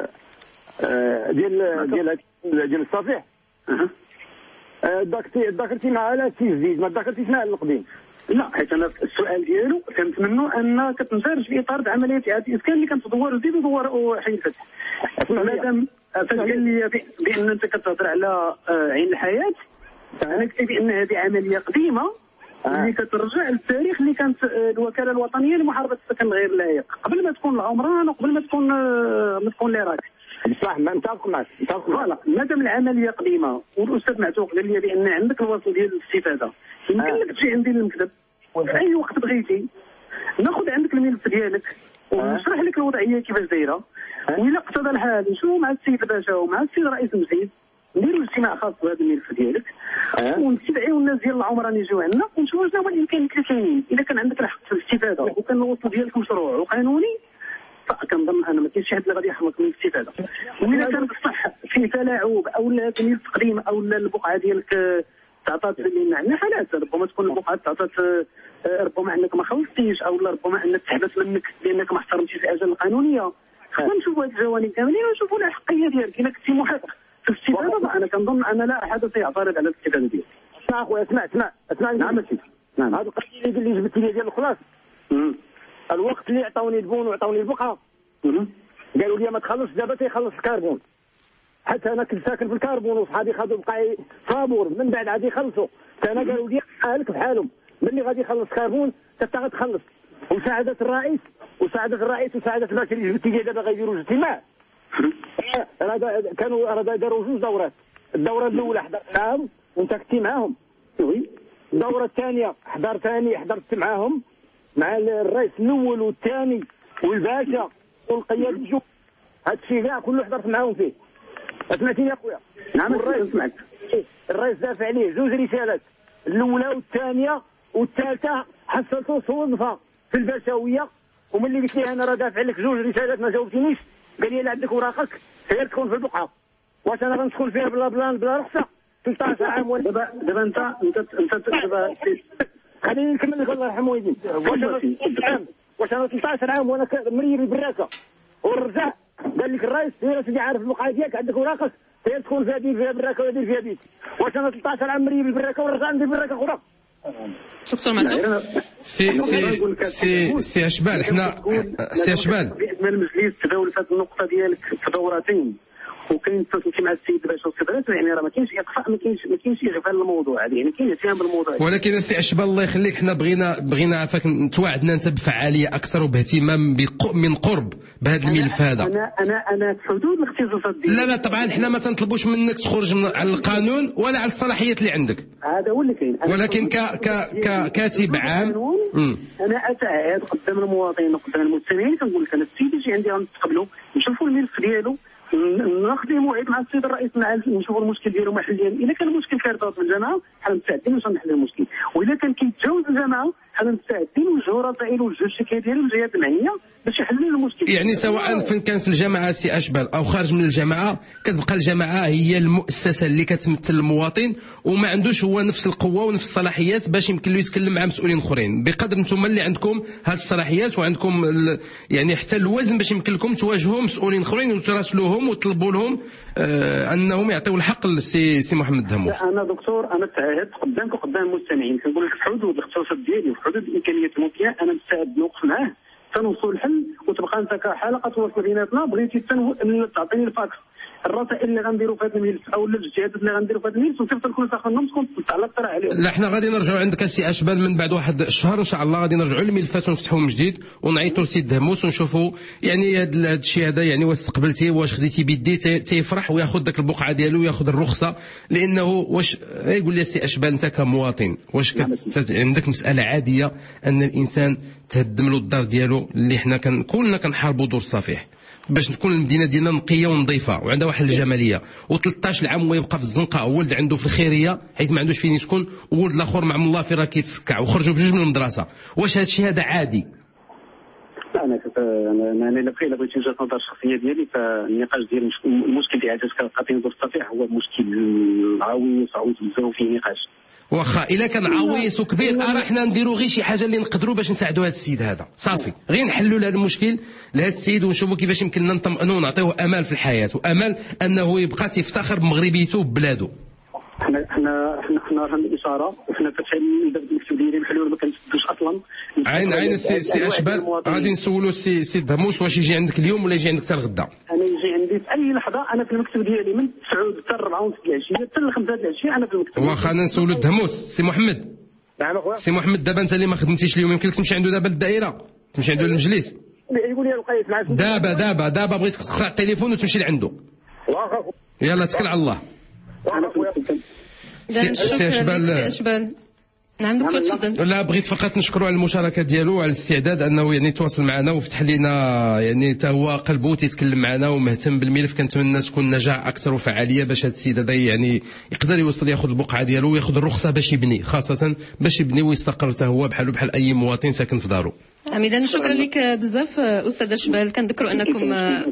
ديال ديال ديال الصفيح. اها. ذكرتي ذكرتي مع على شي جديد، ما ذكرتيش مع القديم. لا، حيت انا السؤال ديالو فهمت منه ان كتنترج في اطار عمليه اعاده الاسكان اللي كنتدور وزيد ودور حي الفتح. مادام قال لي بان انت كتهضر على عين الحياه، انا قلت بان هذه عمليه قديمه اللي كترجع للتاريخ اللي كانت الوكاله الوطنيه لمحاربه السكن الغير لائق قبل ما تكون العمران وقبل ما تكون ما تكون ليراك. صح، ما نتفق معك نتفق معك. فوالا، مادام العمليه قديمه والاستاذ معتوق قال لي بان عندك الوصل ديال الاستفاده، يمكن لك تجي عندي للمكتب في اي وقت بغيتي، ناخذ عندك الملف ديالك ونشرح لك الوضعيه كيفاش دايره، وإلا اقتضى الحال نشوفوا مع السيد الباشا ومع السيد رئيس المسجد نديروا اجتماع خاص بهذا الملف ديالك ونستدعيو الناس ديال العمران يجيو عندنا ونشوفوا شنو هو الامكانيات اللي كاينين. الا كان عندك الحق في الاستفاده وكان الوصل ديالك مشروع وقانوني، فكنظن انا ما كاينش شي حد اللي غادي يحرمك من الاستفاده. وإلا كان بصح فيه تلاعب او لا تمييز تقديم او لا البقعه ديالك تعطات، لان عندنا حالات ربما تكون البقعه تعطات ربما انك ما خلصتيش او ربما انك تحبس منك لانك ما احترمتيش الاجال القانونيه. خلينا نشوفوا هذه الجوانب كاملين ونشوفوا الاحقيه ديالك. الا كنتي محق في الاستفاده انا كنظن ان لا احد سيعترض على الاستفاده ديالك. اسمع اخويا، اسمع اسمع اسمع. نعم سيدي. نعم. هذا القضيه اللي جبت لي ديال الخلاص، الوقت اللي عطاوني البون وعطاوني البقعه قالوا لي ما تخلصش دابا تيخلص الكربون، حتى انا كنت ساكن في الكربون وصحابي خذوا بقاي فابور من بعد غادي يخلصوا، فانا قالوا لي حالك بحالهم ملي غادي يخلص كربون حتى غتخلص. وساعدة الرئيس وساعدة الرئيس وساعدة الباشا اللي جبت لي دابا غيديروا اجتماع. كانوا راه داروا جوج دورات، الدوره الاولى حضرت معاهم وانت كنتي معاهم، الدوره الثانيه حضرت ثاني حضرت معاهم مع الرئيس الاول والثاني والباشا والقيادة الجو، هذا الشيء كاع كله حضرت معاهم فيه. سمعتيني يا خويا؟ نعم الرئيس سمعت. الرئيس دافع عليه زوج رسالات، الاولى والثانيه والثالثه حصلته صوبها في البشويه، وملي قلت ليه انا راه دافع لك زوج رسالات ما جاوبتنيش، قال لي لا عندك وراقك غير تكون في البقعه. واش انا غنسكن فيها بلا بلان بلا رخصه ثلاثة عشر عام؟ ولا دابا دابا انت انت انت دابا خليني نكمل لك الله يرحم والديك. واش انا ثلاثة عام واش انا ثلاثة عشر عام وانا مرير البراكه ورجع قال لك الرئيس سير سيدي عارف البقعه ديالك عندك وراقك غير تكون فيها دير فيها براكه ولا دير فيها بيت. واش انا ثلاثة عشر عام مرير البراكه ورجع ندير براكه اخرى؟ دكتور معتوق. سي سي سي سي أشبال، حنا سي أشبال بأن المجلس تداول في هذه النقطة ديالك في دورتين، وكاين اتصلتي مع السيد باش وصلت يعني راه ما كاينش اقفاء ما كاينش ما كاينش اغفال الموضوع هذا يعني كاين اهتمام بالموضوع. ولكن السي اشبال الله يخليك حنا بغينا بغينا عافاك توعدنا انت بفعاليه اكثر وباهتمام من قرب بهذا الملف هذا. انا انا انا في حدود الاختصاصات ديالي. لا لا طبعا حنا ما تنطلبوش منك تخرج من على القانون ولا على الصلاحيات اللي عندك. هذا هو اللي كاين. ولكن ك ك ككاتب عام انا اتعهد قدام المواطنين وقدام المستمعين كنقول لك انا السيد يجي عندي غنتقبلوا نشوفوا الملف ديالو ناخذ موعد مع السيد الرئيس نشوفوا المشكل ديالو محليا. الا كان المشكل كيرتبط بالجماعه حنا مستعدين باش نحل المشكل واذا كان كيتجاوز الجماعه حنا مستعدين نوجهوا رسائل ونوجهوا الشكايه ديالو للجهات المعنيه باش يحلوا المشكل. يعني سواء فين كان في الجماعه سي اشبال او خارج من الجماعه كتبقى الجماعه هي المؤسسه اللي كتمثل المواطن وما عندوش هو نفس القوه ونفس الصلاحيات باش يمكن له يتكلم مع مسؤولين اخرين بقدر انتم اللي عندكم هذه الصلاحيات وعندكم يعني حتى الوزن باش يمكن لكم تواجهوا مسؤولين اخرين وتراسلوهم وتطلبوا لهم آه انهم يعطيوا الحق للسي سي محمد دهموس. انا دكتور انا تعهدت قدامك وقدام المستمعين كنقول لك في حدود الاختصاصات ديالي وفي حدود الامكانيات الممكنه انا مستعد نوقف معاه تنوصلوا الحل وتبقى انت كحلقه توصل بيناتنا بغيتي تعطيني الفاكس الرسائل اللي غنديروا في هذا الملف او الاجتهادات اللي غنديروا في هذا الملف وتفضل كل تاخذهم تكون على الاطلاع عليهم. لا حنا غادي نرجعوا عندك السي اشبال من بعد واحد الشهر ان شاء الله غادي نرجعوا للملفات ونفتحوهم جديد ونعيطوا لسي دهموس ونشوفوا يعني هذا الشيء هذا يعني واش استقبلتيه واش خديتي بيدي تيفرح وياخذ داك البقعه ديالو وياخذ الرخصه لانه واش يقول لي السي اشبال انت كمواطن واش عندك مساله عاديه ان الانسان تهدم له الدار ديالو اللي حنا كن كلنا كنحاربوا دور الصفيح باش تكون المدينه ديالنا نقيه ونظيفه وعندها واحد الجماليه و13 عام ويبقى في الزنقه ولد عنده في الخيريه حيت ما عندوش فين يسكن وولد الاخر مع الله في راه كيتسكع وخرجوا بجوج من المدرسه. واش هذا الشيء هذا عادي؟ لا انا انا انا الا بغيت بغيت وجهه النظر الشخصيه ديالي فالنقاش ديال المشكل اللي عاد كتعطيني دور الصفيح هو مشكل عويص عويص بزاف وفيه نقاش. واخا الا كان عويص وكبير راه حنا نديروا غير شي حاجه اللي نقدروا باش نساعدوا هذا السيد هذا صافي غير نحلوا له المشكل لهذا السيد ونشوفوا كيفاش يمكن نطمئنوا ونعطيوه امال في الحياه وامل انه يبقى تيفتخر بمغربيته وبلاده. حنا حنا حنا حنا راه الاشاره وحنا فاتحين الباب المكتوب ديالي الحلول ما كنسدوش اصلا. عين عين السي سي اشبال غادي نسولوا السي سي دهموس واش يجي عندك اليوم ولا يجي عندك حتى الغدا؟ انا يجي عندي في اي لحظه انا في المكتب ديالي من تسعة حتى أربعة ونص العشيه حتى لخمسة العشيه انا في المكتب. واخا انا نسولوا دهموس سي محمد. نعم اخويا. سي محمد دابا انت اللي ما خدمتيش اليوم يمكن لك تمشي عنده دابا للدائره تمشي عنده للمجلس. يقول لي لقيت معاك دابا دابا دابا بغيتك تقطع التليفون وتمشي لعنده. واخا يلا تكل على الله. انا في سي اشبال. نعم دكتور تفضل. لا بغيت فقط نشكروا على المشاركه ديالو وعلى الاستعداد انه يعني تواصل معنا وفتح لنا يعني حتى هو قلبه تيتكلم معنا ومهتم بالملف. كنتمنى تكون نجاح اكثر وفعاليه باش هذا السيد هذا يعني يقدر يوصل ياخذ البقعه ديالو وياخذ الرخصه باش يبني خاصه باش يبني ويستقر حتى هو بحاله بحال اي مواطن ساكن في دارو. اذا شكرا لك بزاف استاذ شبال. كنذكروا انكم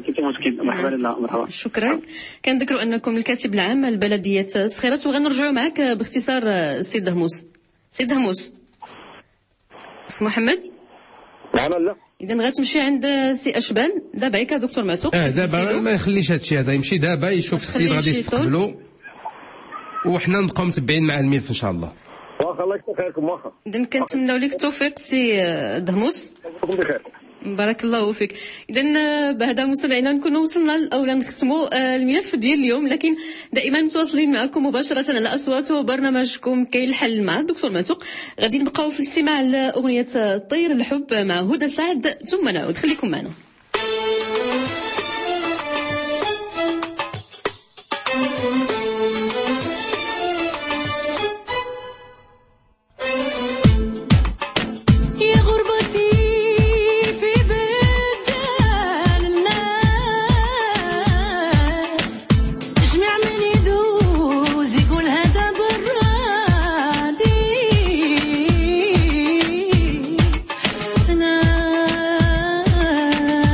شكرا كنذكروا انكم الكاتب العام لبلديه صخيرات وغنرجعوا معك باختصار السيد دهموس. سيد دهموس اسم محمد. نعم لا اذا غتمشي عند سي اشبال دابا ياك دكتور معتوق. اه دابا ما يخليش هذا الشيء هذا يمشي دابا يشوف السيد غادي يستقبلوا وحنا نبقاو متبعين مع الملف ان شاء الله. واخا الله يكثر خيركم. واخا اذا كنتمناو لك التوفيق سي دهموس. بخير بارك الله فيك. اذا بهذا مستمعينا نكونوا وصلنا او نختموا الملف ديال اليوم لكن دائما متواصلين معكم مباشره على اصوات وبرنامجكم كاين الحل مع الدكتور معتوق. غادي نبقاو في الاستماع لاغنيه طير الحب مع هدى سعد ثم نعود. خليكم معنا. أنا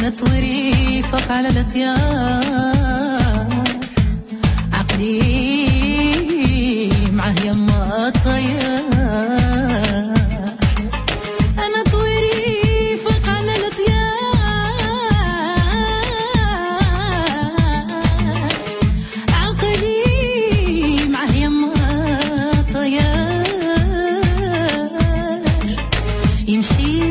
انا طويري فوق على الاطيار عقلي معاه يما طيار انا طويري فوق على الاطيار عقلي معاه يما طيار يمشي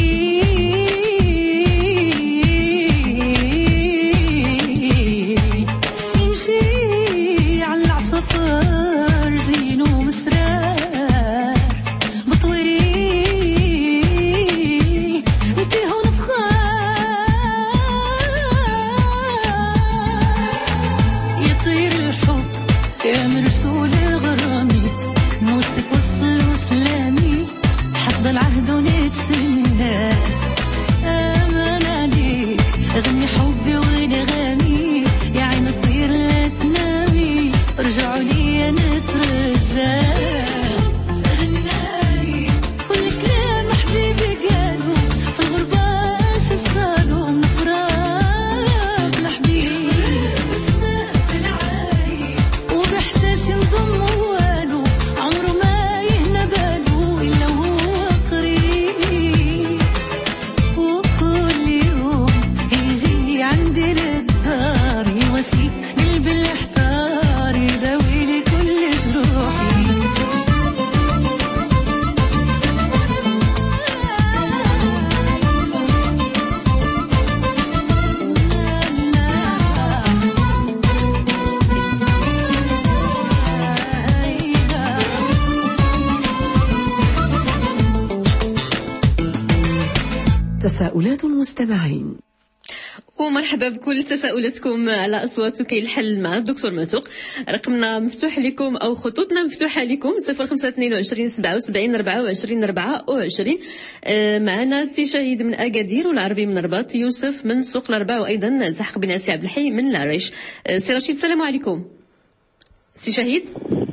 تساؤلات المستمعين. ومرحبا بكل تساؤلاتكم على أصوات كي الحل مع الدكتور ماتوق. رقمنا مفتوح لكم أو خطوطنا مفتوحة لكم صفر خمسة اثنين وعشرين سبعة وسبعين أربعة وعشرين أربعة وعشرين. معنا سي شهيد من أكادير والعربي من رباط، يوسف من سوق الأربعة، وأيضا التحق بنا سي عبد الحي من العريش. سي رشيد السلام عليكم. سي شهيد.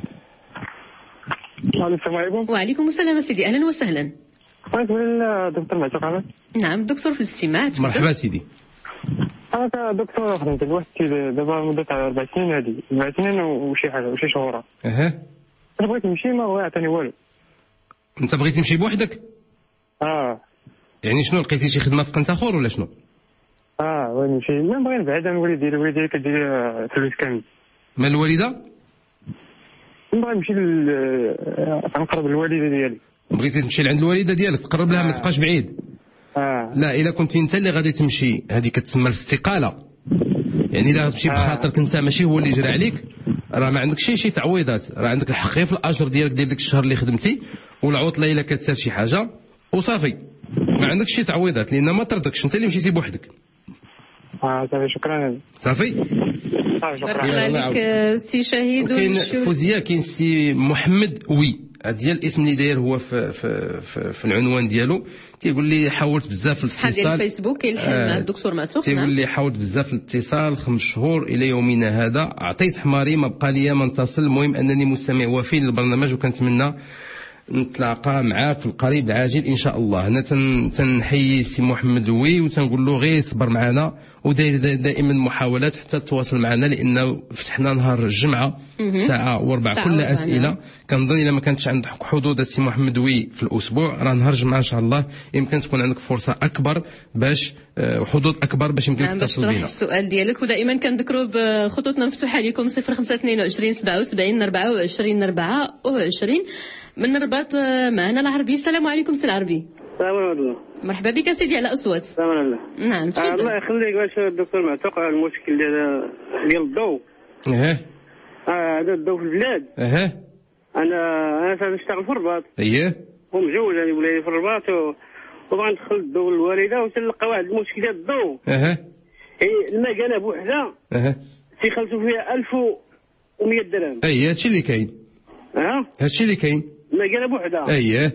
السلام عليكم. وعليكم السلام سيدي، أهلا وسهلا. دكتور معتوق. نعم دكتور في الاستماع. مرحبا سيدي. انا دكتور خدمت بواحد دابا مده تاع اربع سنين، هذه اربع سنين وشي حاجه وشي شهور. اها انا بغيت نمشي ما بغا يعطيني والو. انت بغيت تمشي بوحدك؟ اه يعني شنو لقيتي شي خدمه في قنت اخر ولا شنو؟ اه بغيت نمشي، ما بغيت نبعد عن والدي، الوالده كدير فلوس كامل. مال الوالده؟ نبغي نمشي نقرب الوالده ديالي. بغيتي تمشي لعند الوالده ديالك تقرب لها، ما تبقاش بعيد. آه. لا الا كنتي انت اللي غادي تمشي هذه كتسمى الاستقاله، يعني الا غتمشي بخاطرك انت ماشي هو اللي يجري عليك، راه ما عندك شي شي تعويضات، راه عندك الحق في الاجر ديالك ديال ديك الشهر اللي خدمتي، والعطله الا كتسال شي حاجه وصافي، ما عندكش شي تعويضات لان ما طردكش، انت اللي مشيتي بوحدك. اه صافي شكرا. صافي بارك الله لك سي شهيد. كاين فوزيه، كاين سي محمد وي، هذا الاسم اللي داير هو في في في, في العنوان ديالو، تيقول لي حاولت بزاف الاتصال ديال الفيسبوك كاين الحل مع الدكتور معتوق. تيقول لي حاولت بزاف الاتصال خمس شهور الى يومنا هذا، اعطيت حماري ما بقى لي ما نتصل. المهم انني مستمع وفي للبرنامج وكنتمنى نتلاقى معاك في القريب العاجل ان شاء الله. انا تن تنحيي سي محمد وي وتنقول له غير صبر معنا وداير دائما محاولات حتى تواصل معنا، لان فتحنا نهار الجمعه ساعه وربع كل اسئله. كنظن الا ما كانتش عندك حدود سي محمد وي في الاسبوع، راه نهار الجمعه ان شاء الله يمكن تكون عندك فرصه اكبر باش وحدود اكبر باش يمكن تتصل بينا. السؤال ديالك ودائما كنذكروا بخطوطنا مفتوحه لكم صفر خمسة اثنين وعشرين سبعة وسبعين أربعة وعشرين أربعة وعشرين. من الرباط معنا العربي. السلام عليكم سي العربي. السلام عليكم. مرحبا بك سيدي على اصوات. السلام عليكم. نعم تفضل. آه الله يخليك. واش الدكتور معتوق المشكل ديال ديال الضوء؟ اها اه هذا الضوء في البلاد. اها انا انا تنشتغل في الرباط. اييه ومجوز يعني ولاي في الرباط وبغا ندخل الضوء للوالده وتلقى واحد المشكل ديال الضوء. اها المكانه بوحدها اها تيخلصوا فيها ألف ومية درهم. اييه هادشي اللي كاين. اه هادشي اللي كاين. المكانه بوحدها. اييه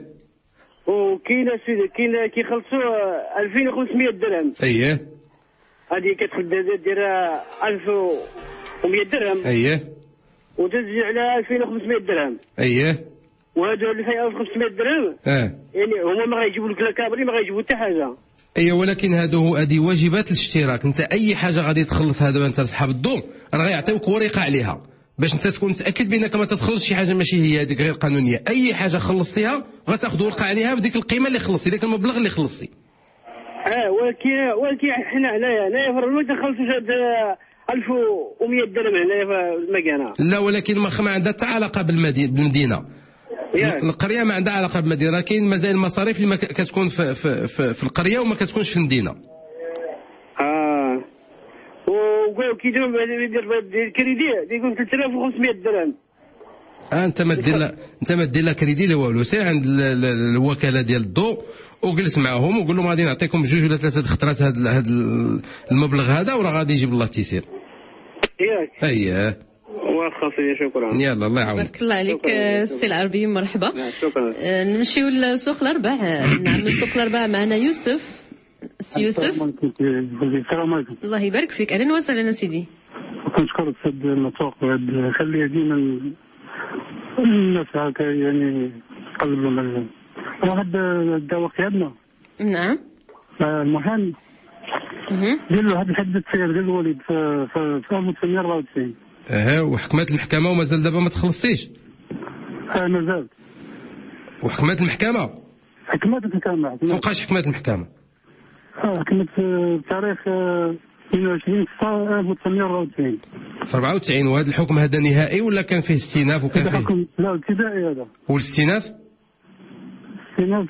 وكاين كاين كيخلصوا ألفين وخمسمية درهم. اييه هذه كتخد دير ألف ومية درهم. اييه وتزيد على ألفين وخمسمية درهم. اييه وهذا اللي فيه ألف وخمسمية درهم اه يعني هما ما غايجيبوا لك لا كابري، ما غايجيبوا حتى حاجه. ايوه ولكن هادو هذه واجبات الاشتراك. انت اي حاجه غادي تخلصها دابا انت صحاب الضوء راه غيعطيوك ورقه عليها باش انت تكون متاكد بانك ما تتخلص شي حاجه ماشي هي هذيك غير قانونيه. اي حاجه خلصتيها غتاخذ ورقه عليها بديك القيمه اللي خلصتي، داك المبلغ اللي خلصتي. اه ولكن ولكن حنا هنايا هنايا في الرواد نخلصوا هاد ألف ومئة درهم هنايا في المكانه. لا ولكن ما ما عندها حتى علاقه بالمدينه بالمدينه. القريه ما عندها علاقه بالمدينه، راه كاين مزايا المصاريف اللي ما كتكون في, في, في, في القريه وما كتكونش في المدينه. اه وكيديروا الكريدي يكون ثلاثة آلاف وخمسمئة درهم. اه انت ما دير لا انت ما دير لا كريدي لا والو، سير عند الوكاله ديال الضوء وجلس معاهم وقول لهم غادي نعطيكم جوج ولا ثلاثه خطرات هذا هذا المبلغ هذا وراه غادي يجيب الله التيسير. ياك اييه واخا سيدي شكرا. يلا الله يعاونك. بارك الله عليك السي العربي مرحبا. شكرا. نمشيو لسوق الاربع. نعم سوق الاربع معنا يوسف. سي يوسف السلام عليكم. الله يبارك فيك، اهلا وسهلا سيدي. كنشكرك في هذا النطاق وهذا خليه ديما الناس هكا يعني قلبوا من واحد الدواء عندنا. نعم المحامي دير له هذا الحد التسيير ديال الوليد في في ألف وتسعمئة وأربعة وتسعين. اها وحكمات المحكمه ومازال دابا ما تخلصتيش؟ اه مازال. وحكمات المحكمه؟ حكمات المحكمه. فوقاش حكمات المحكمه؟ اه حكمت بتاريخ اثنين وعشرين ستة ألف وتسعمئة وأربعة وتسعين. في أربعة وتسعين. وهذا الحكم هذا نهائي ولا كان فيه استئناف وكان فيه؟ حكم لا ابتدائي هذا. والاستئناف؟ استئناف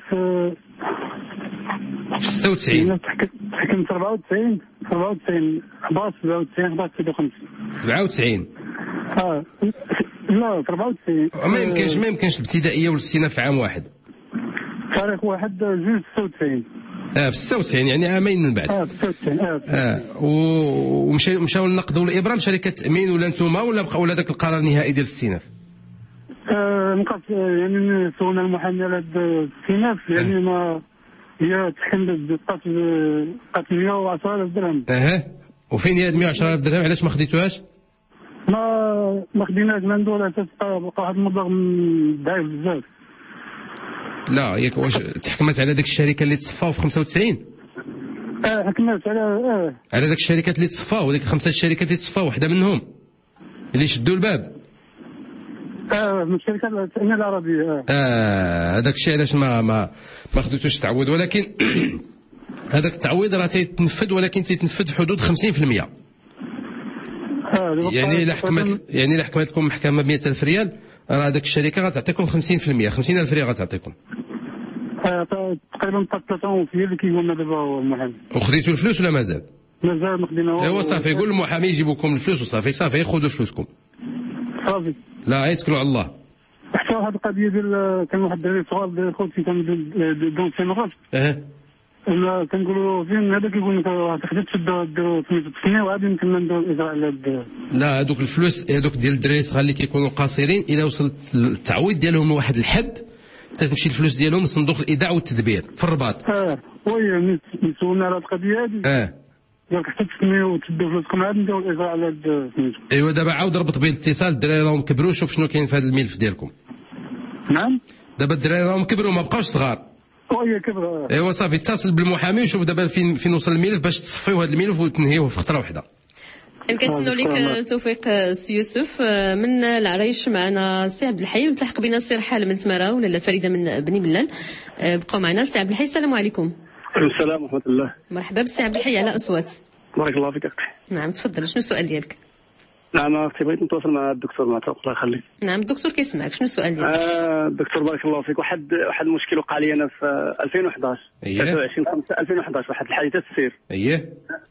في ستة وتسعين. حكمت أربعة وتسعين أربعة وتسعين أحد عشر سبعة وتسعين أحد عشر ستة وخمسين. سبعة وتسعين. اه لا في أربعة وتسعين. ما يمكنش ما يمكنش الابتدائيه والاستئناف في عام واحد. تاريخ واحد جوج ستة وتسعين. اه في ستة وتسعين يعني عامين من بعد. اه ستة وتسعين. اه, آه. ومشى مشاو نقضوا الابرام شركه تامين ولا نتوما ولا بقى ولا ذاك القرار النهائي ديال الاستئناف؟ آه نقص يعني سولنا المحامي على الاستئناف يعني ما هي تحكم بقتل قتل مئة وعشرة آلاف درهم. اها وفين هي مئة وعشرة آلاف درهم علاش ما خديتوهاش؟ ما ما خديناش ما ندور على اساس بقى واحد المبلغ ضعيف بزاف. لا ياك واش تحكمت على ديك الشركه اللي تصفاو في خمسة وتسعين؟ اه حكمت على اه على ديك الشركات اللي تصفاو وديك خمسه الشركات اللي تصفاو وحده منهم اللي شدوا الباب. اه من الشركات التأمين العربيه. اه اه هذاك الشيء علاش ما ما ما خديتوش تعويض. ولكن هذاك التعويض راه تيتنفذ ولكن تيتنفذ في حدود خمسين في المئة. اه يعني الا حكمت يعني الا حكمت لكم محكمه مئة ألف ريال راه هذاك الشركه غتعطيكم خمسين في المئة خمسين ألف ريال غتعطيكم. آه تقريبا ثلاثة ونص هي اللي كيقولنا دابا هو المحامي. وخديتوا الفلوس ولا مازال؟ مازال ما خديناهوش. ايوا صافي يقول المحامي يجيب لكم الفلوس وصافي صافي خذوا فلوسكم. صافي. لا يتكلوا على الله. حتى واحد القضيه ديال كان واحد الدري صغار ديال خوتي كان دون سينغال. اه لا كنقولوا فين هذا كيقول لك تقدر تشدوا ديروا سميتو التصنيع وعاد يمكن نديروا الاجراء على هاد. لا هذوك الفلوس هذوك ديال الدراري الصغار اللي كيكونوا قاصرين الى وصلت التعويض ديالهم لواحد الحد تتمشي الفلوس ديالهم لصندوق الايداع والتدبير في الرباط. اه وي مسولنا على القضيه هذه. اه دونك حتى تسميو وتشدوا فلوسكم عاد نديروا الاجراء على هاد سميتو. ايوا دابا عاود ربط به الاتصال الدراري راهم كبروا شوف شنو كاين في هذا الملف ديالكم. نعم دابا الدراري راهم كبروا ما بقاوش صغار. وي كبر. ايوا صافي اتصل بالمحامي وشوف دابا فين فين وصل الملف باش تصفيو هذا الملف وتنهيوه في خطره واحده. كنتمنوا لك التوفيق سي يوسف. من العريش معنا السي عبد الحي والتحق بنا السي رحال من تماره ولا فريده من بني بلال. بقاو معنا السي عبد الحي. السلام عليكم. السلام ورحمه الله. مرحبا بالسي عبد الحي على اصوات. بارك الله فيك اختي. نعم تفضل شنو السؤال ديالك؟ نعم اختي بغيت نتواصل مع الدكتور معتوق الله يخليك. نعم الدكتور كيسمعك شنو السؤال ديالك؟ آه دكتور بارك الله فيك واحد واحد المشكل وقع لي انا في ألفين وأحد عشر ثلاثة وعشرين خمسة ألفين وأحد عشر واحد الحادثه السير. اييه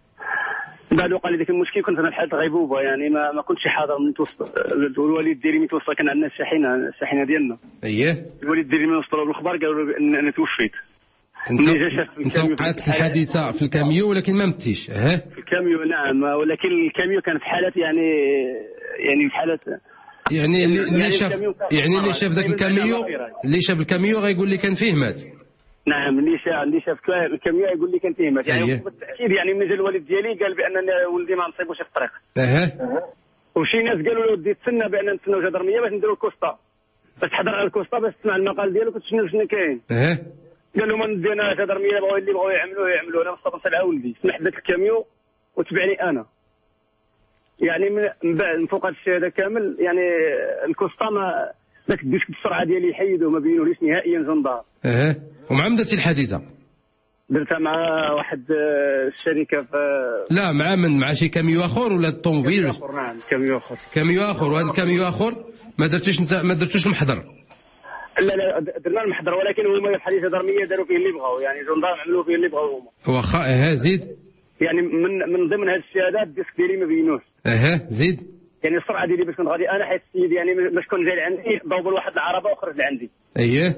بعد وقع لي ذاك المشكل كنت انا الحالة غيبوبه يعني ما ما كنتش حاضر من توصل الوالد ديالي من توصل كان عندنا الشاحنه الشاحنه ديالنا. اييه الوالد ديالي من وصلوا بالاخبار قالوا له ان انا توفيت. انت انت وقعت الحادثه في الكاميو ولكن ما متيش. ها في الكاميو نعم ولكن الكاميو كان في حالات يعني يعني في حالات يعني اللي يعني شاف يعني اللي شاف ذاك الكاميو اللي شاف الكاميو غيقول لي كان فيه مات. نعم اللي شاف اللي شاف الكاميو يقول لي كان فيه مات يعني بالتاكيد يعني من جا الوالد ديالي قال بان ولدي ما نصيبوش في الطريق. اها وشي ناس قالوا له ودي تسنى بان نتسناو جدرميه باش نديروا الكوسطا باش تحضر على الكوسطا باش تسمع المقال ديالك وتشنو شنو كاين. اها قال لهم ندي انا هذا رميه بغاو اللي بغاو يعملوه يعملوه، انا مصطفى سلعه ولدي سمح ذاك الكاميو وتبعني انا. يعني من بعد من فوق هذا الشيء هذا كامل، يعني الكوستا ما ما كديش بالسرعه ديالي يحيدوه، ما بينوليش نهائيا جندار. اه ومع من درتي الحادثه؟ درتها مع واحد الشركه في لا مع من مع شي كاميو اخر ولا الطوموبيل؟ نعم كاميو اخر. كاميو اخر، وهذا الكاميو اخر ما درتوش انت ما درتوش المحضر؟ لا لا درنا المحضر، ولكن هما في حديث درميه داروا فيه اللي بغاو، يعني جندار عملوا فيه اللي بغاو هما. واخا اه زيد. يعني من من ضمن هذه الشهادات الديسك ديالي ما بينوش. اه زيد. يعني السرعه ديالي باش كنت غادي انا، حيت السيد يعني باش كون جاي لعندي ضوب لواحد العربه وخرج لعندي. اييه.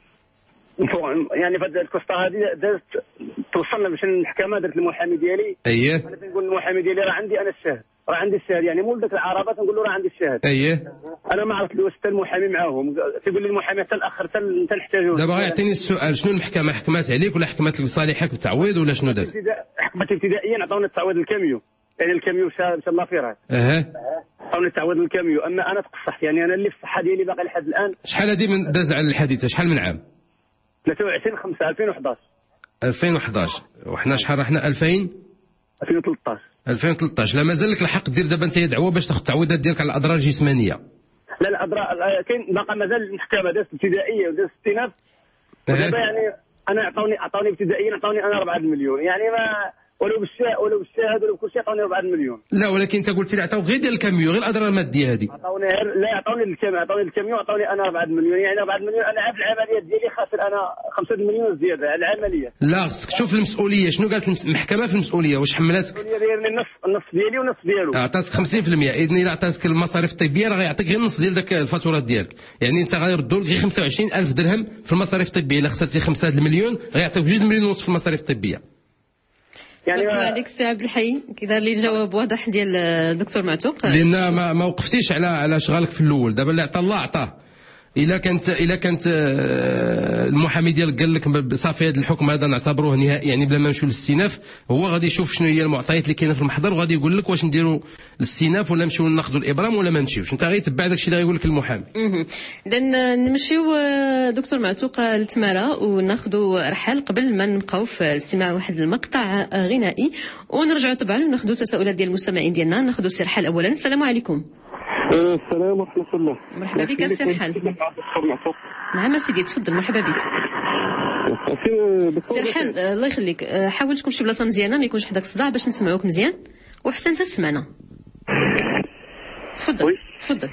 يعني في الكوستا هذه دازت توصلنا باش المحكمه، درت المحامي ديالي. اييه. انا تنقول للمحامي ديالي راه عندي انا الشاهد، راه عندي الشاهد، يعني مول ديك العربه تنقول له راه عندي الشاهد. اييه. انا ما عرفت واش حتى المحامي معاهم، تيقول لي المحامي حتى الاخر حتى نحتاجوه. دابا غيعطيني السؤال، شنو المحكمه حكمات عليك ولا حكمت لصالحك بالتعويض ولا شنو دارت؟ حكمت ابتدائيا عطاونا التعويض الكاميو، يعني الكاميو مشى الله فيه. اها. عطاوني التعويض الكاميو، اما انا تقصحت، يعني انا اللي في الصحه ديالي باقي لحد الان. شحال هذه من داز على الحادثه؟ شحال من عام؟ ثلاثة وعشرين خمسة ألفين وحداش. ألفين وحداش وحنا شحال رحنا؟ ألفين ألفين وثلاثطاش. ألفين وثلاثطاش. لا مازال لك الحق دير دابا انت دعوه باش تاخذ التعويضات ديالك على الاضرار الجسمانيه. لا لا اضرار كاين باقي مازال المحكمه دازت ابتدائيه ودازت استئناف. ودابا يعني انا عطاوني عطاوني ابتدائيا عطاوني انا أربعة مليون، يعني ما ولو بالشاهد ولو بالشاهد ولو بكل شيء عطاوني أربعة مليون. لا ولكن انت قلت لي عطاو غير ديال الكاميو، غير الاضرار الماديه هذه. عطاوني لا عطاوني الكاميو، عطاوني الكاميو عطاوني انا أربعة مليون، يعني أربعة مليون انا عاد العمليات ديالي خاسر انا خمسة مليون زياده على العمليه. لا خصك تشوف المسؤوليه، شنو قالت المحكمه في المسؤوليه؟ واش حملاتك؟ المسؤوليه ديالي النص النص ديالي والنص ديالو. عطاتك خمسين بالمئة، اذن الا عطاتك المصاريف الطبيه راه غيعطيك غير النص ديال داك الفاتورات ديالك، يعني انت غيردوا لك غير خمسة وعشرين ألف درهم في المصاريف الطبيه، الا خسرتي خمسة المليون غيعطيك جوج مليون ونص في المصاريف الطبيه. يعني شكرا عليك سي عبد الحي، كي لي الجواب واضح ديال الدكتور معتوق. لان ما, ما وقفتيش على على شغالك في الاول، دابا اللي عطى الله عطاه. الا كانت الا كانت المحامي ديالك قال لك صافي هذا الحكم هذا نعتبروه نهائي، يعني بلا ما نمشيو للاستئناف، هو غادي يشوف شنو هي المعطيات اللي كاينه في المحضر وغادي يقول لك واش نديروا الاستئناف ولا نمشيو ناخذوا الابرام ولا ما نمشيوش، انت غيتبع داك الشيء اللي غيقول لك المحامي. اذا نمشيو دكتور معتوق لتمارا وناخذوا رحال قبل ما نبقاو في الاستماع واحد المقطع غنائي ونرجعوا طبعا وناخذوا التساؤلات ديال المستمعين ديالنا. ناخذوا سي رحال اولا. السلام عليكم. السلام ورحمة الله. مرحبا بك سي رحال. نعم سيدي تفضل، مرحبا بك. سي رحال الله يخليك، حاول تكون شي بلاصه مزيانه ما يكونش حداك الصداع باش نسمعوك مزيان وحتى انت تسمعنا. تفضل تفضل.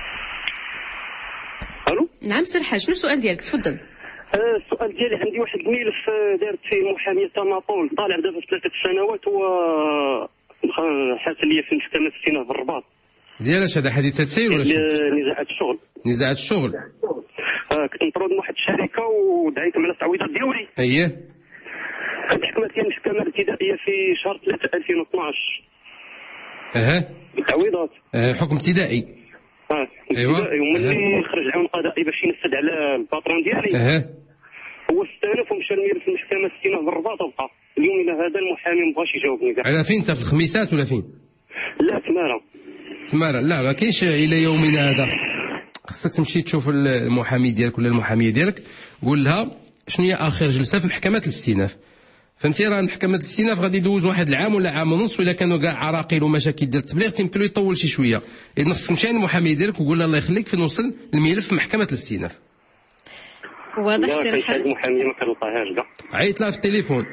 الو نعم سي رحال، شنو السؤال ديالك؟ تفضل. السؤال ديالي عندي واحد الملف دارت فيه محامية تماطول طالع دابا في ثلاثة سنوات و حاصل لي في المحكمة في الرباط. ديال اش هذا؟ حديث تسير ولا شنو؟ نزاعات الشغل. نزاعات الشغل. اه كنت مطرود من واحد الشركه ودعيتهم على التعويضات ديالي. اييه. حكمت لي المحكمه الابتدائيه في شهر ثلاثة ألفين واثناش. اها. التعويضات. اه حكم ابتدائي. اه ايوا. وملي خرج العون القضائي باش ينفذ على الباترون ديالي. اها. هو استانف ومشى المير في المحكمه استئناف بالرباط وبقى. اليوم الى هذا المحامي ما بغاش يجاوبني كاع. على فين انت؟ في الخميسات ولا فين؟ لا تمارا. تمارا لا ما كاينش الى يومنا هذا. خصك تمشي تشوف المحامي ديالك ولا المحاميه ديالك، قول لها شنو هي اخر جلسه في محكمه الاستئناف. فهمتي؟ راه محكمه الاستئناف غادي يدوز واحد العام ولا عام ونص، ولا كانوا كاع عراقيل ومشاكل ديال التبليغ تيمكن له يطول شي شويه. اذا خصك تمشي عند المحاميه ديالك وقول لها الله يخليك فين وصل الملف في محكمه الاستئناف. واضح سي رحال. المحاميه ما كنلقاهاش كاع. عيط لها في التليفون.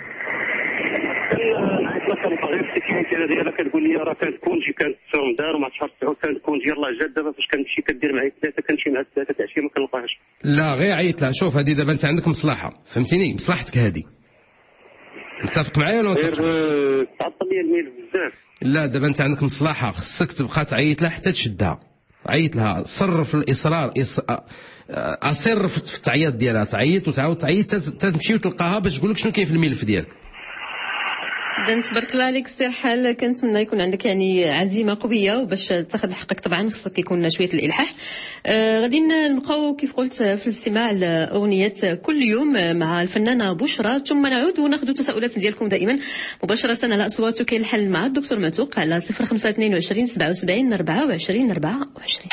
ديالها كتقول لي راه كانت كونجي كانت في رمضان ومع شهر تسعة كانت كونجي يلاه جات دابا فاش كنمشي كدير معايا ثلاثه كنمشي مع ثلاثه تاع شي ما كنلقاهاش. لا غير عيط لها. شوف هذه دابا انت عندك مصلحه، فهمتيني؟ مصلحتك هذه. متفق معايا ولا متفق؟ تعطل لي الميل بزاف. لا دابا انت عندك مصلحه، خصك تبقى تعيط لها حتى تشدها. عيط لها، صرف الاصرار إص... اصر في التعيط ديالها، تعيط وتعاود تعيط حتى تمشي وتلقاها باش تقول لك شنو كاين في الملف ديالك. إذا تبارك الله عليك سي رحال، كنتمنى يكون عندك يعني عزيمه قويه وباش تاخذ حقك. طبعا خصك يكون شويه الالحاح. آه غادي نبقاو كيف قلت في الاستماع لاغنيه كل يوم مع الفنانه بشرى، ثم نعود وناخذ التساؤلات ديالكم دائما مباشره على اصوات كاين الحل مع الدكتور معتوق على صفر خمسة اثنين وعشرين سبعة وسبعين أربعة وعشرين أربعة وعشرين.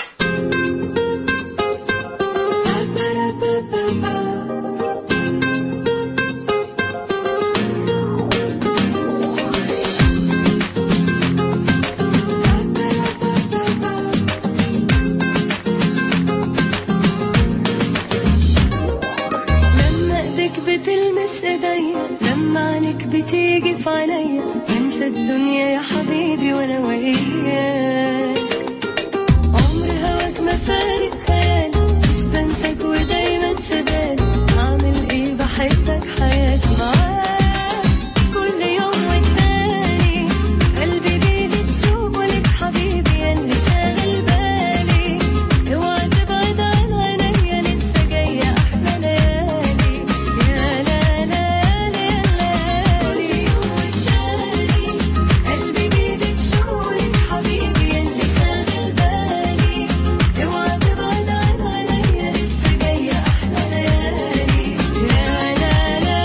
هالدنيا يا حبيبي وانا وياك. عمر هواك ما فارق خيالي، مش بنساك ودايما في بالي. اعمل ايه بحبك حياتي معاك كل يوم والتاني. قلبي بيزيد شوق لك حبيبي ياللي شاغل بالي. اوعى تبعد عن عينيا لسه جاية احلى ليالي. يا لا لا لا لا كل يوم والتاني. قلبي بيزيد شوق لك حبيبي ياللي شاغل بالي. اوعى تبعد عن عينيا لسه جاية احلى ليالي. يا لا لا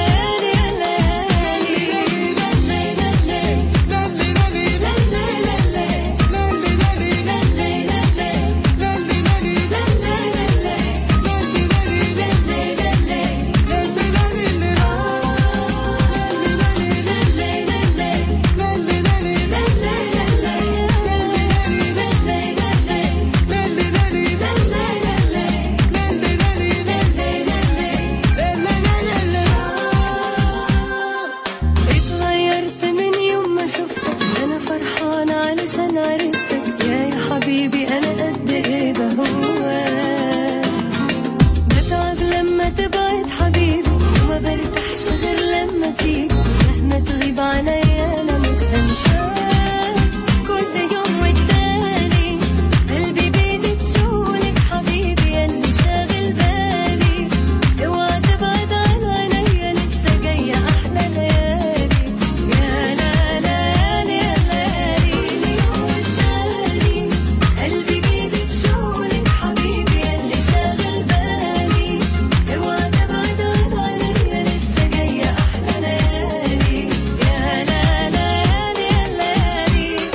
اتغيرت من يوم ما شفتك. انا فرحانة علشان عرفتك يا يا حبيبي. انا قد ايه بهواك، بتعب لما تبعد حبيبي وما برتاحش غير لما تيجي. مهما تغيب عنيا انا مش هنساك كل يوم والتاني. قلبي بيزيد شوقك حبيبي ياللي شاغل بالي. اوعى تبعد عن عينيا لسه جاية احلى ليالي. يا لا لا لا ليالي يوم والتاني. قلبي بيزيد شوقك حبيبي ياللي شاغل بالي. اوعى تبعد عن عينيا لسه جاية احلى ليالي. يا لا لا لا ليالي.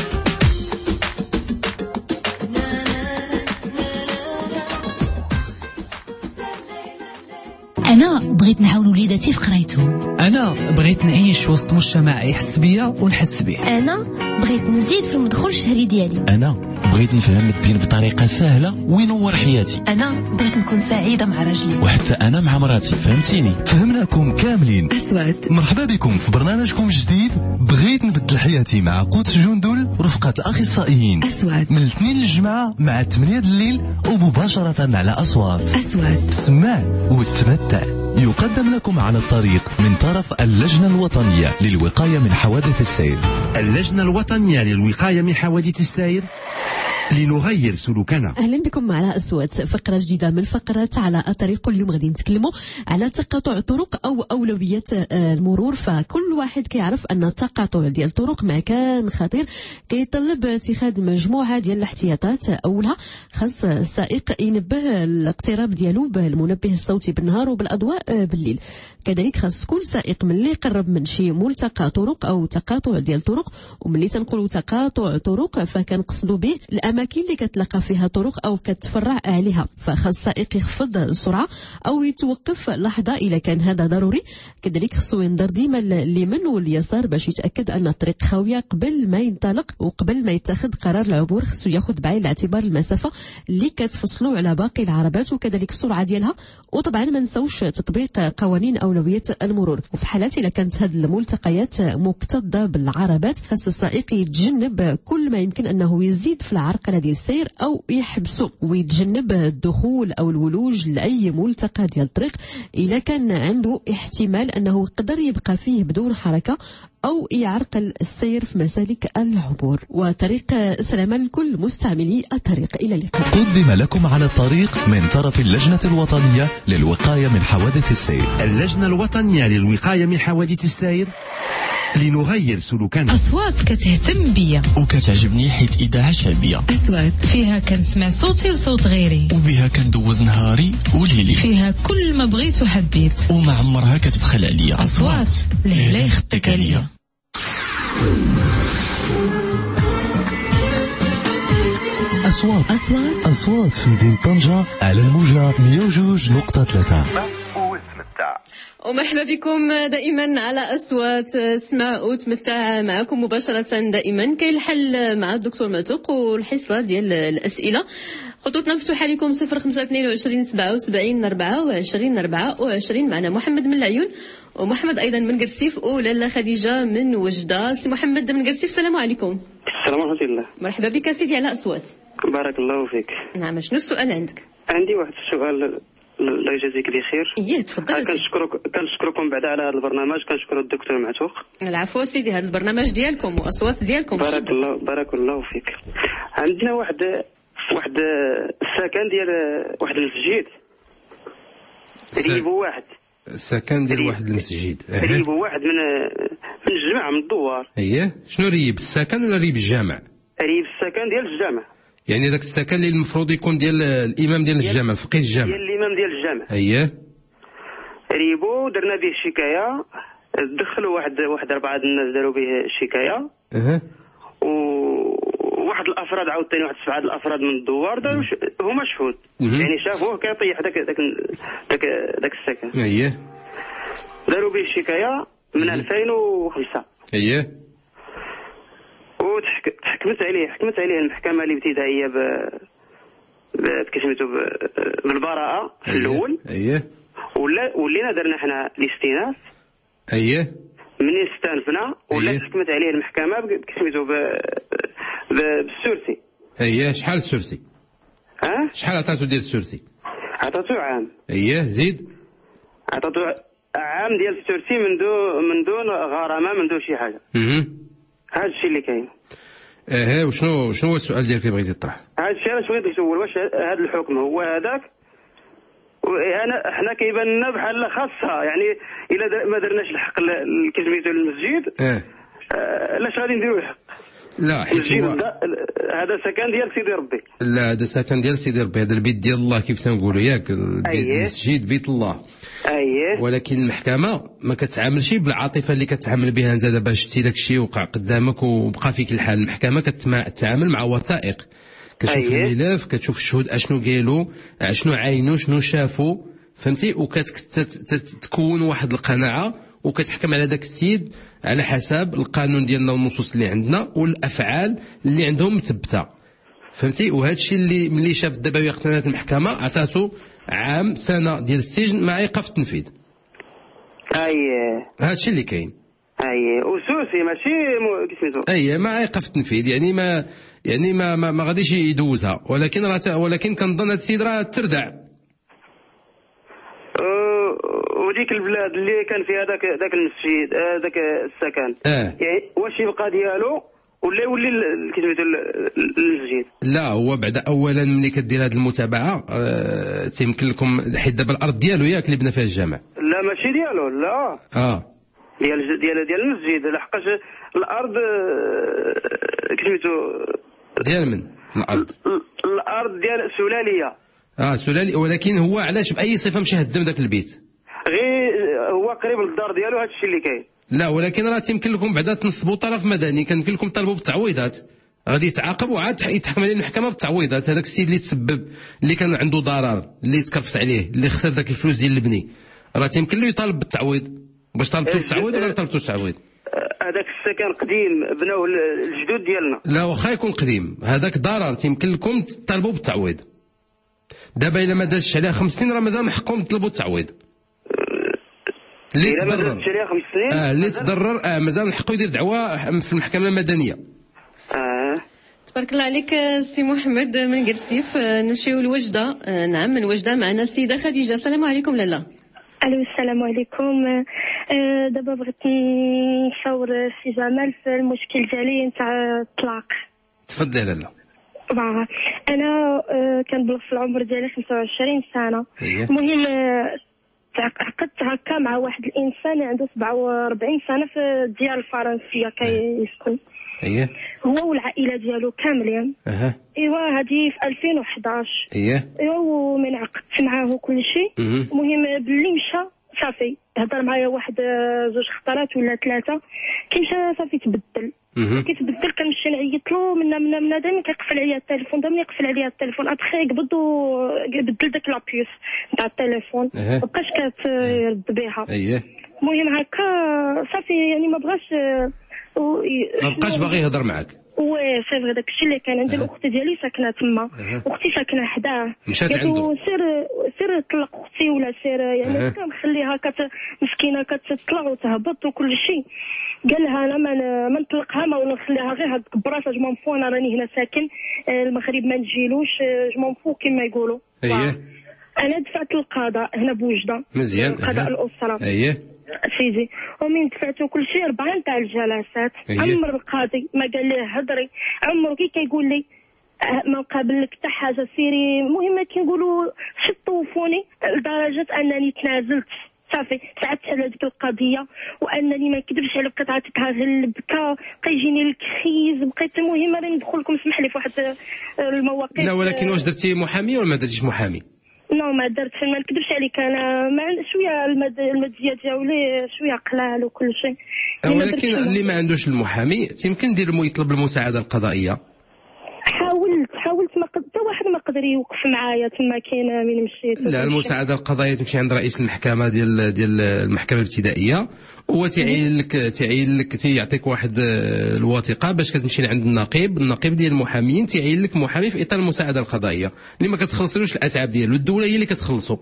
أنا بغيت نعاون وليداتي في قرايتهم. أنا بغيت نعيش وسط مجتمع يحس بيا ونحس به. أنا بغيت نزيد في المدخول الشهري ديالي. أنا بغيت نفهم الدين بطريقة سهلة وينور حياتي. أنا بغيت نكون سعيدة مع راجلي. وحتى أنا مع مراتي. فهمتيني؟ فهمناكم كاملين. أصوات. مرحبا بكم في برنامجكم الجديد بغيت نبدل حياتي مع قوت جندل رفقة الأخصائيين. أصوات. من الاثنين للجمعة مع الثمانية الليل ومباشرة على أصوات. أصوات. سمع وتمتع. يقدم لكم على الطريق من طرف اللجنة الوطنية للوقاية من حوادث السير. اللجنة الوطنية للوقاية من حوادث السير لنغير سلوكنا. اهلا بكم على اصوات، فقره جديده من فقرات على الطريق. اليوم غادي نتكلموا على تقاطع الطرق او اولويه المرور. فكل واحد كيعرف ان التقاطع ديال الطرق مكان خطير كيطلب اتخاذ مجموعه ديال الاحتياطات. اولها خاص السائق ينبه الاقتراب ديالو بالمنبه الصوتي بالنهار وبالاضواء بالليل. كذلك خاص كل سائق ملي يقرب من شي ملتقى طرق او تقاطع ديال الطرق، وملي تنقولوا تقاطع طرق فكنقصدوا به الاماكن اللي كتلاقى فيها طرق او كتفرع عليها. فخاص السائق يخفض السرعه او يتوقف لحظه اذا كان هذا ضروري. كذلك خصو ينظر ديما اليمين واليسار باش يتاكد ان الطريق خاويه قبل ما ينطلق، وقبل ما يتخذ قرار العبور خصو ياخذ بعين الاعتبار المسافه اللي كتفصلوا على باقي العربات وكذلك السرعه ديالها. وطبعا ما نساوش تطبيق قوانين اولويه المرور. وفي حالات اذا كانت هذه الملتقيات مكتظه بالعربات خاص السائق يتجنب كل ما يمكن انه يزيد في العرقله ديال السير او يحبسه، ويتجنب الدخول او الولوج لاي ملتقى ديال الطريق اذا كان عنده احتمال انه يقدر يبقى فيه بدون حركه أو يعرقل السير في مسالك العبور. وطريق سلامة لكل مستعملي الطريق. إلى اللقاء. قدم لكم على الطريق من طرف اللجنة الوطنية للوقاية من حوادث السير. اللجنة الوطنية للوقاية من حوادث السير لنغير سلوكنا. أصوات كتهتم بيا وكتعجبني حيت إذاعة شعبية. أصوات فيها كنسمع صوتي وصوت غيري، وبها كندوز نهاري وليلي، فيها كل ما بغيت وحبيت، وما عمرها كتبخل عليا. أصوات ليه لا يخطيك عليا. أصوات أصوات أصوات في مدينة طنجة على الموجة مية وجوج نقطة ثلاثة. ومرحبا بكم دائما على أصوات. اسمع وتمتع معكم مباشرة دائما. كاين الحل مع الدكتور معتوق والحصة ديال الأسئلة. خطوطنا مفتوحة لكم صفر خمسة اثنين وعشرين سبعة وسبعين أربعة وعشرين أربعة وعشرين. معنا محمد من العيون ومحمد أيضا من قرسيف ولالا خديجة من وجدة. سي محمد من قرسيف السلام عليكم. السلام ورحمة الله. مرحبا بك سيدي على أصوات. بارك الله فيك. نعم شنو السؤال عندك؟ عندي واحد السؤال الله يجازيك بخير. ايه تفضل. كنشكرك كنشكركم بعد على هذا البرنامج، كنشكر الدكتور معتوق. العفو سيدي، هذا البرنامج ديالكم واصوات ديالكم. بارك الله بارك الله فيك. عندنا واحد واحد السكن ديال واحد المسجد ريبو واحد السكن ديال واحد المسجد ريبو واحد من من الجامع من الدوار. اييه شنو ريب السكن ولا ريب الجامع؟ ريب السكن ديال الجامع، يعني داك السكن اللي المفروض يكون ديال الامام ديال الجامع الفقيه الجامع ديال الامام ديال الجامع. اييه ريبو درنا به شكايه، دخلوا واحد واحد اربعه الناس داروا به شكايه. اها وواحد الافراد عاوتاني واحد سبعه الافراد من الدوار داروا ش... هما شهود، يعني شافوه كيطيح داك داك داك داك السكن. اييه داروا به شكايه من ألفين وخمسة. اييه وتحكمت عليه حكمت عليه المحكمه الابتدائيه ب بكسميتو بالبراءه في الاول. اييه ولا ولينا درنا حنا الاستئناف. اييه منين استأنفنا ولا أيه. حكمت عليه المحكمه بكسميتو ب... ب... بالسورسي. اييه شحال السورسي؟ ها شحال عطاتو ديال السورسي؟ عطاتو عام. اييه زيد. عطاتو عام ديال السورسي من دون من دون غرامه من دون شي حاجه. اها هذا الشيء اللي كاين. اها وشنو شنو هو السؤال ديالك اللي بغيتي تطرح؟ هذا الشيء انا بغيت نسول، واش هذا الحكم هو هذاك؟ وانا حنا كيبان لنا بحال خاصها، يعني الا ما درناش الحق كسميتو للمسجد اه علاش غادي نديروا الحق؟ لا حيت هو هذا سكن ديال سيدي ربي. لا هذا سكن ديال سيدي ربي، هذا البيت ديال الله كيف تنقولوا ياك، المسجد بيت الله. اييه ولكن المحكمه ما كتعاملش بالعاطفه اللي كتعامل بها انت دابا شتي داك الشيء وقع قدامك وبقى فيك الحال. المحكمه كتعامل مع وثائق، كتشوف أيه. الملف، كتشوف الشهود اشنو قالوا، شنو عاينوا، شنو شافوا، فهمتي، وكتكون واحد القناعه وكتحكم على داك السيد على حسب القانون ديالنا والنصوص اللي عندنا والافعال اللي عندهم مثبته، فهمتي. وهذا الشيء اللي ملي شاف دابا يقتنات المحكمه عطاتو عام سنه ديال السجن مع ايقاف التنفيذ. اييه هذا الشيء اللي كاين. اييه وسوسي ماشي كيسميتو. اييه مع ايقاف التنفيذ، يعني ما يعني ما ما, ما غاديش يدوزها، ولكن راه ولكن كنظن هذا السيد راه تردع. وديك البلاد اللي كان فيها داك داك المسجد داك السكن اه يعني واش يبقى ديالو ولا يولي كيسميتو المسجد؟ لا هو بعد اولا ملي كدير هذه المتابعه أه تيمكن لكم، حيت دابا الارض ديالو ياك اللي بنى فيها الجامع. لا ماشي ديالو، لا اه ديال ديال ديال المسجد، لحقاش الارض كيسميتو ديال من الارض؟ الارض ديال سلاليه. اه سلالي، ولكن هو علاش باي صفه مشى هدم ذاك البيت؟ غير هو قريب للدار ديالو، هذا الشيء اللي كاين. لا ولكن راه تيمكن لكم بعدا تنصبوا طرف مدني، كيمكن لكم تطالبوا بالتعويضات، غادي يتعاقب وعاد يتحكم عليه المحكمه بالتعويضات. هذاك السيد اللي تسبب، اللي كان عنده ضرر، اللي تكرفس عليه، اللي خسر ذاك الفلوس ديال البني، راه تيمكن له يطالب بالتعويض. واش طالبتوا بالتعويض ولا ما طالبتوش التعويض؟ هذاك السكن قديم بناوه الجدود ديالنا. لا واخا يكون قديم، هذاك ضرر تيمكن لكم تطالبوا بالتعويض. دابا الا ما دازش عليها خمس سنين راه مازال من حقكم تطلبوا التعويض. اللي تضرر اه اللي تضرر اه مازال من حقه يدير دعوه في المحكمه المدنيه. اه تبارك الله عليك سي محمد من قرسيف. نمشيو لوجده. آه نعم من وجده معنا السيده خديجه. السلام عليكم لالا. الو السلام عليكم. آه دابا بغيت نصور سي جمال في المشكل ديالي نتاع الطلاق. تفضلي لالا. انا آه كنبلغ في العمر ديالي خمسة وعشرين سنه. المهم آه عقدت هكا مع واحد الانسان عنده سبعة وأربعين سنه في الديار الفرنسيه كيسكن. اييه هو والعائله ديالو كاملين. اها ايوا هذه في ألفين وحداش. اييه ايوا ومن عقدت معاه كل شيء. المهم باللي مشى صافي هضر معايا واحد زوج خطرات ولا ثلاثه، كي مشى صافي تبدل. كيتبدل كنمشي نعيط له منا منا منا دائما كيقفل عليا التليفون، دائما يقفل عليا التليفون. ابخي يقبض ويبدل داك لابيوس نتاع التليفون، مابقاش كيرد بها. اييه المهم هكا صافي يعني ما بغاش ما بقاش باغي يهضر معاك. وي سي سي فغي داكشي اللي كان عندي. الاخت ديالي ساكنه تما، اختي ساكنه حداه، مشات قالت له عنده. سير سير طلق اختي ولا سير، يعني كنخليها كت مسكينه كتطلع وتهبط وكل شيء. قال لها انا ما ما نطلقها، ما نخليها غير هاد الكبراس، جو مون فو انا راني هنا ساكن المغرب ما نجيلوش، جو مون فو كيما يقولوا. اييه انا دفعت القضاء هنا بوجده، مزيان. قضاء الاسره. اييه سيدي، ومن دفعتو كل شيء ربعه نتاع الجلسات. أيه. عمر القاضي ما قال ليه هضري، عمره كي كيقول لي أه ما نقابل لك حتى حاجه سيري. المهم كنقولوا شطوفوني لدرجه انني تنازلت صافي، تعبت على هذيك القضيه، وانني ما نكذبش على بقيت عيطتها غير البكا، كيجيني الكخيز، بقيت المهم راني ندخل لكم، اسمح لي في واحد المواقف. لا ولكن واش درتي محامي ولا ما درتيش محامي؟ نو ما درتش، ما نكذبش عليك، انا مع شويه المد... الماديه ديالي شويه قلال وكل شيء. ولكن اللي ما عندوش المحامي يمكن دير يطلب المساعده القضائيه. حاولت حاولت ما حتى واحد ما قدر يوقف معايا تما كاين من مشيت. لا المساعده القضائيه تمشي عند رئيس المحكمه ديال ديال المحكمه الابتدائيه، هو تيعين لك تيعين لك تيعطيك واحد الوثيقه باش كتمشي لعند النقيب، النقيب ديال المحامين تيعين لك محامي في اطار المساعده القضائيه اللي ما كتخلصلوش الاتعاب ديالو، الدوله هي اللي كتخلصو.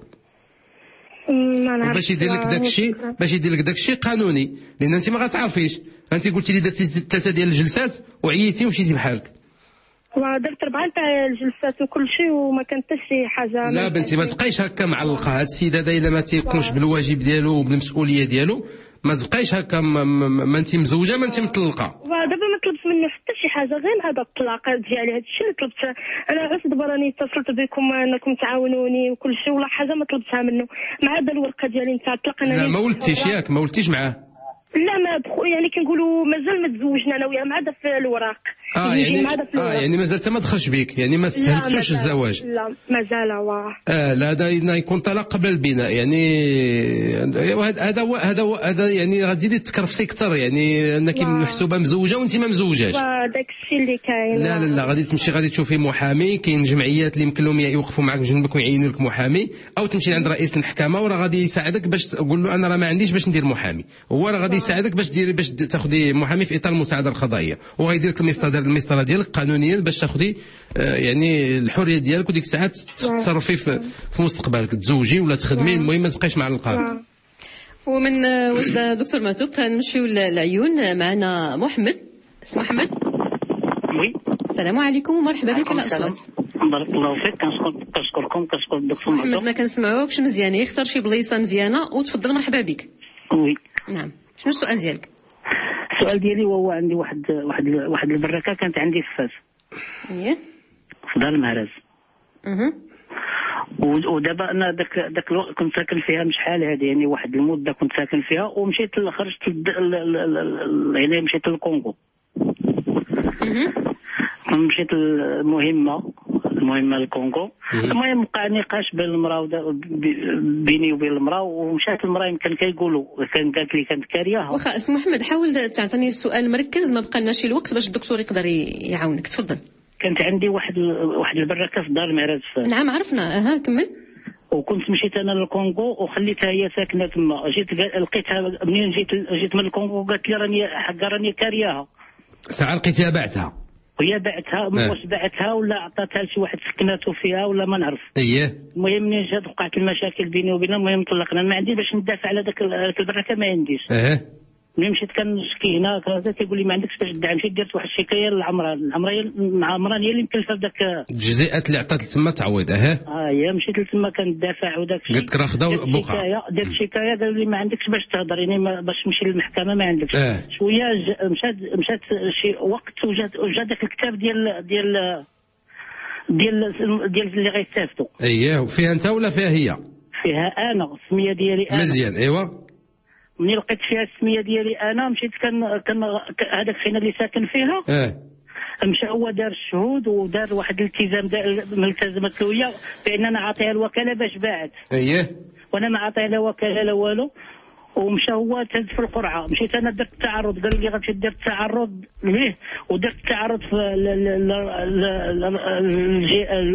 باش يدير لك داك الشيء باش يدير لك داك الشيء قانوني، لان انت ما غتعرفيش، انت قلتي لي درتي ثلاثه ديال الجلسات وعييتي ومشيتي بحالك. ودرت ربعه تاع الجلسات وكل شيء وما كان حتى شي حاجه. لا بنتي ما تبقايش هكا معلقه، هاد السيد هذا الا ما تيقومش بالواجب ديالو وبالمسؤوليه ديالو ما تبقايش هكا، ما, ما, ما انت مزوجه ما انت مطلقه. ودابا ما طلبت منه حتى شي حاجه غير هذا الطلاق ديالي، هذا الشيء اللي طلبته انا. عرفت دابا راني اتصلت بكم انكم تعاونوني وكل شيء، ولا حاجه ما طلبتها منه مع هذا الورقه ديالي نتاع الطلاق. انا لا ما ولدتيش ياك، ما ولدتيش معاه. لا ما بخو يعني كنقولوا مازال ما تزوجنا انا وياه مع هذا في الوراق. اه يعني اه يعني مازال ما دخلش بيك، يعني ما سهلتوش الزواج. لا مازال. واه اه لا هذا يكون طلاق قبل البناء، يعني هذا هو هذا هو هذا يعني غادي لي تكرفسي اكثر، يعني انك محسوبه مزوجه وانت ما مزوجاش. داك الشيء اللي كاين. لا لا لا غادي تمشي غادي تشوفي محامي، كاين جمعيات اللي يمكن لهم يوقفوا معك بجنبك ويعينوا لك محامي، او تمشي عند رئيس المحكمه وراه غادي يساعدك باش تقول له انا راه ما عنديش باش ندير محامي، هو راه غادي يساعدك باش ديري باش تاخذي محامي في اطار المساعده القضائيه، وغيدير لك المسطره المسطره ديالك قانونيا باش تاخذي آه يعني الحريه ديالك، وديك الساعات تصرفي في, في مستقبلك، تزوجي ولا تخدمي، المهم ما تبقايش مع القاضي. ومن وجد دكتور معتوق نمشيو للعيون. معنا محمد. اسم محمد. وي السلام عليكم ومرحبا بك الاصوات. بارك الله فيك، كنشكر كنشكركم كنشكر الدكتور محمد. ما كنسمعوكش مزيان، اختار شي بلايصه مزيانه وتفضل. مرحبا بك. وي نعم، شنو السؤال ديالك؟ السؤال ديالي هو عندي واحد واحد واحد البراكه كانت عندي في فاس. اييه في دار المهرز. اها. ودابا انا داك داك الوقت كنت ساكن فيها مش حال هذه، يعني واحد المده كنت ساكن فيها، ومشيت خرجت يعني مشيت للكونغو. اها. مشيت المهمه المهمه للكونغو. المهم وقع نقاش بين المراه بيني وبين المراه، ومشات المراه يمكن كيقولوا كان قالت لي كانت كارياها. واخا اسم محمد حاول تعطيني السؤال مركز، ما بقالناش الوقت باش الدكتور يقدر يعاونك. تفضل. كانت عندي واحد واحد البراكه في دار المعراج. نعم عرفنا. اها كمل. وكنت مشيت انا للكونغو وخليتها هي ساكنه تما، جيت لقيتها منين جيت جيت من الكونغو قالت لي راني حقا راني كارياها. ساعه لقيتها بعتها. وهي بعتها أه. واش بعتها ولا عطاتها لشي واحد سكناتو فيها ولا ما نعرف. اييه. المهم منين جات وقعت المشاكل بيني وبينها، المهم طلقنا. ما عندي باش ندافع على داك البراكه، ما عنديش. اه ملي مشيت كنشكي هنا كذا تيقول لي ما عندكش باش تدعم. مشيت درت واحد الشكايه للعمران، العمران العمران هي اللي مكلفه بداك الجزيئات اللي عطات تما تعويض. اه اه هي مشيت لتما كندافع وداك الشيء. قلت لك راه خداو بقعه. درت شكايه قالوا لي ما عندكش باش تهضر، يعني باش تمشي للمحكمه ما عندكش. آه. شويه مشات مشات شي وقت وجات وجا داك الكتاب ديال ديال ديال ديال اللي غيستافدوا. اييه. وفيها انت ولا فيها هي؟ فيها انا، السميه ديالي انا. مزيان. ايوا. مني لقيت فيها السميه ديالي انا مشيت كان كان هذاك فينا اللي ساكن فيها. اه مشى هو دار الشهود ودار واحد الالتزام ملتزمت له هي بان انا عاطيها الوكاله باش باعت. اييه. وانا ما عاطيها لا وكاله لا والو. ومشى هو تهز في القرعه، مشيت انا درت التعرض، قال لي غتمشي دير التعرض ليه، ودرت التعرض في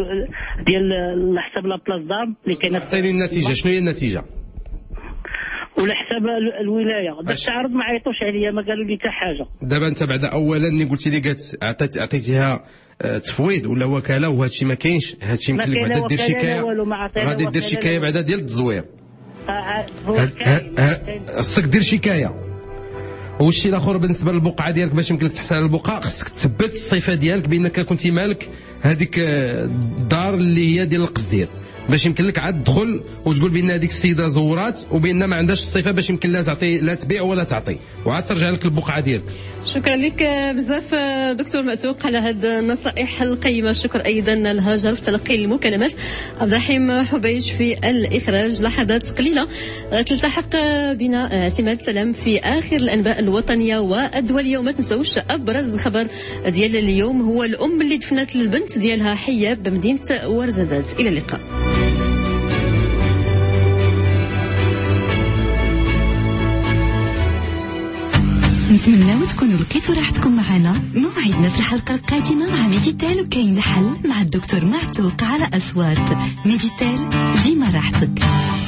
ديال على حساب لابلاص دام اللي كانت. عطيني النتيجه، شنو هي النتيجه؟ ولا حساب الولايه. داك التعارض ما عيطوش عليا، ما قالوا لي حتى حاجه. دابا انت بعد اولا ملي قلتي لي قالت عطيت عطيتيها تفويض ولا وكاله، وهذا الشيء ما كاينش. هذا الشيء يمكن لك بعدا دير شكايه، غادي دير شكايه بعدا ديال التزوير. خصك دير شكايه. والشيء الاخر بالنسبه للبقعه ديالك، باش يمكن لك تحصل على البقعه خصك تثبت الصفه ديالك بانك كنتي مالك هذيك الدار اللي هي ديال القصدير، باش يمكن لك عاد تدخل وتقول بان هذيك السيده زورات وبان ما عندهاش الصفه باش يمكن لا تعطي لا تبيع ولا تعطي، وعاد ترجع لك البقعه ديالك. شكرا لك بزاف دكتور معتوق على هذه النصائح القيمه. شكرا ايضا الهاجر في تلقي المكالمات، عبد الرحيم حبيش في الاخراج. لحظات قليله تلتحق بنا اعتماد سلام في اخر الانباء الوطنيه والدوليه. وما تنسوش ابرز خبر ديال اليوم هو الام اللي دفنت البنت ديالها حيه بمدينه ورزازات. الى اللقاء. نتمنى تكونوا لقيتوا راحتكم معنا. موعدنا في الحلقة القادمة مع ميديتال وكاين الحل مع الدكتور معتوق على أصوات. ميديتال ديما راحتك.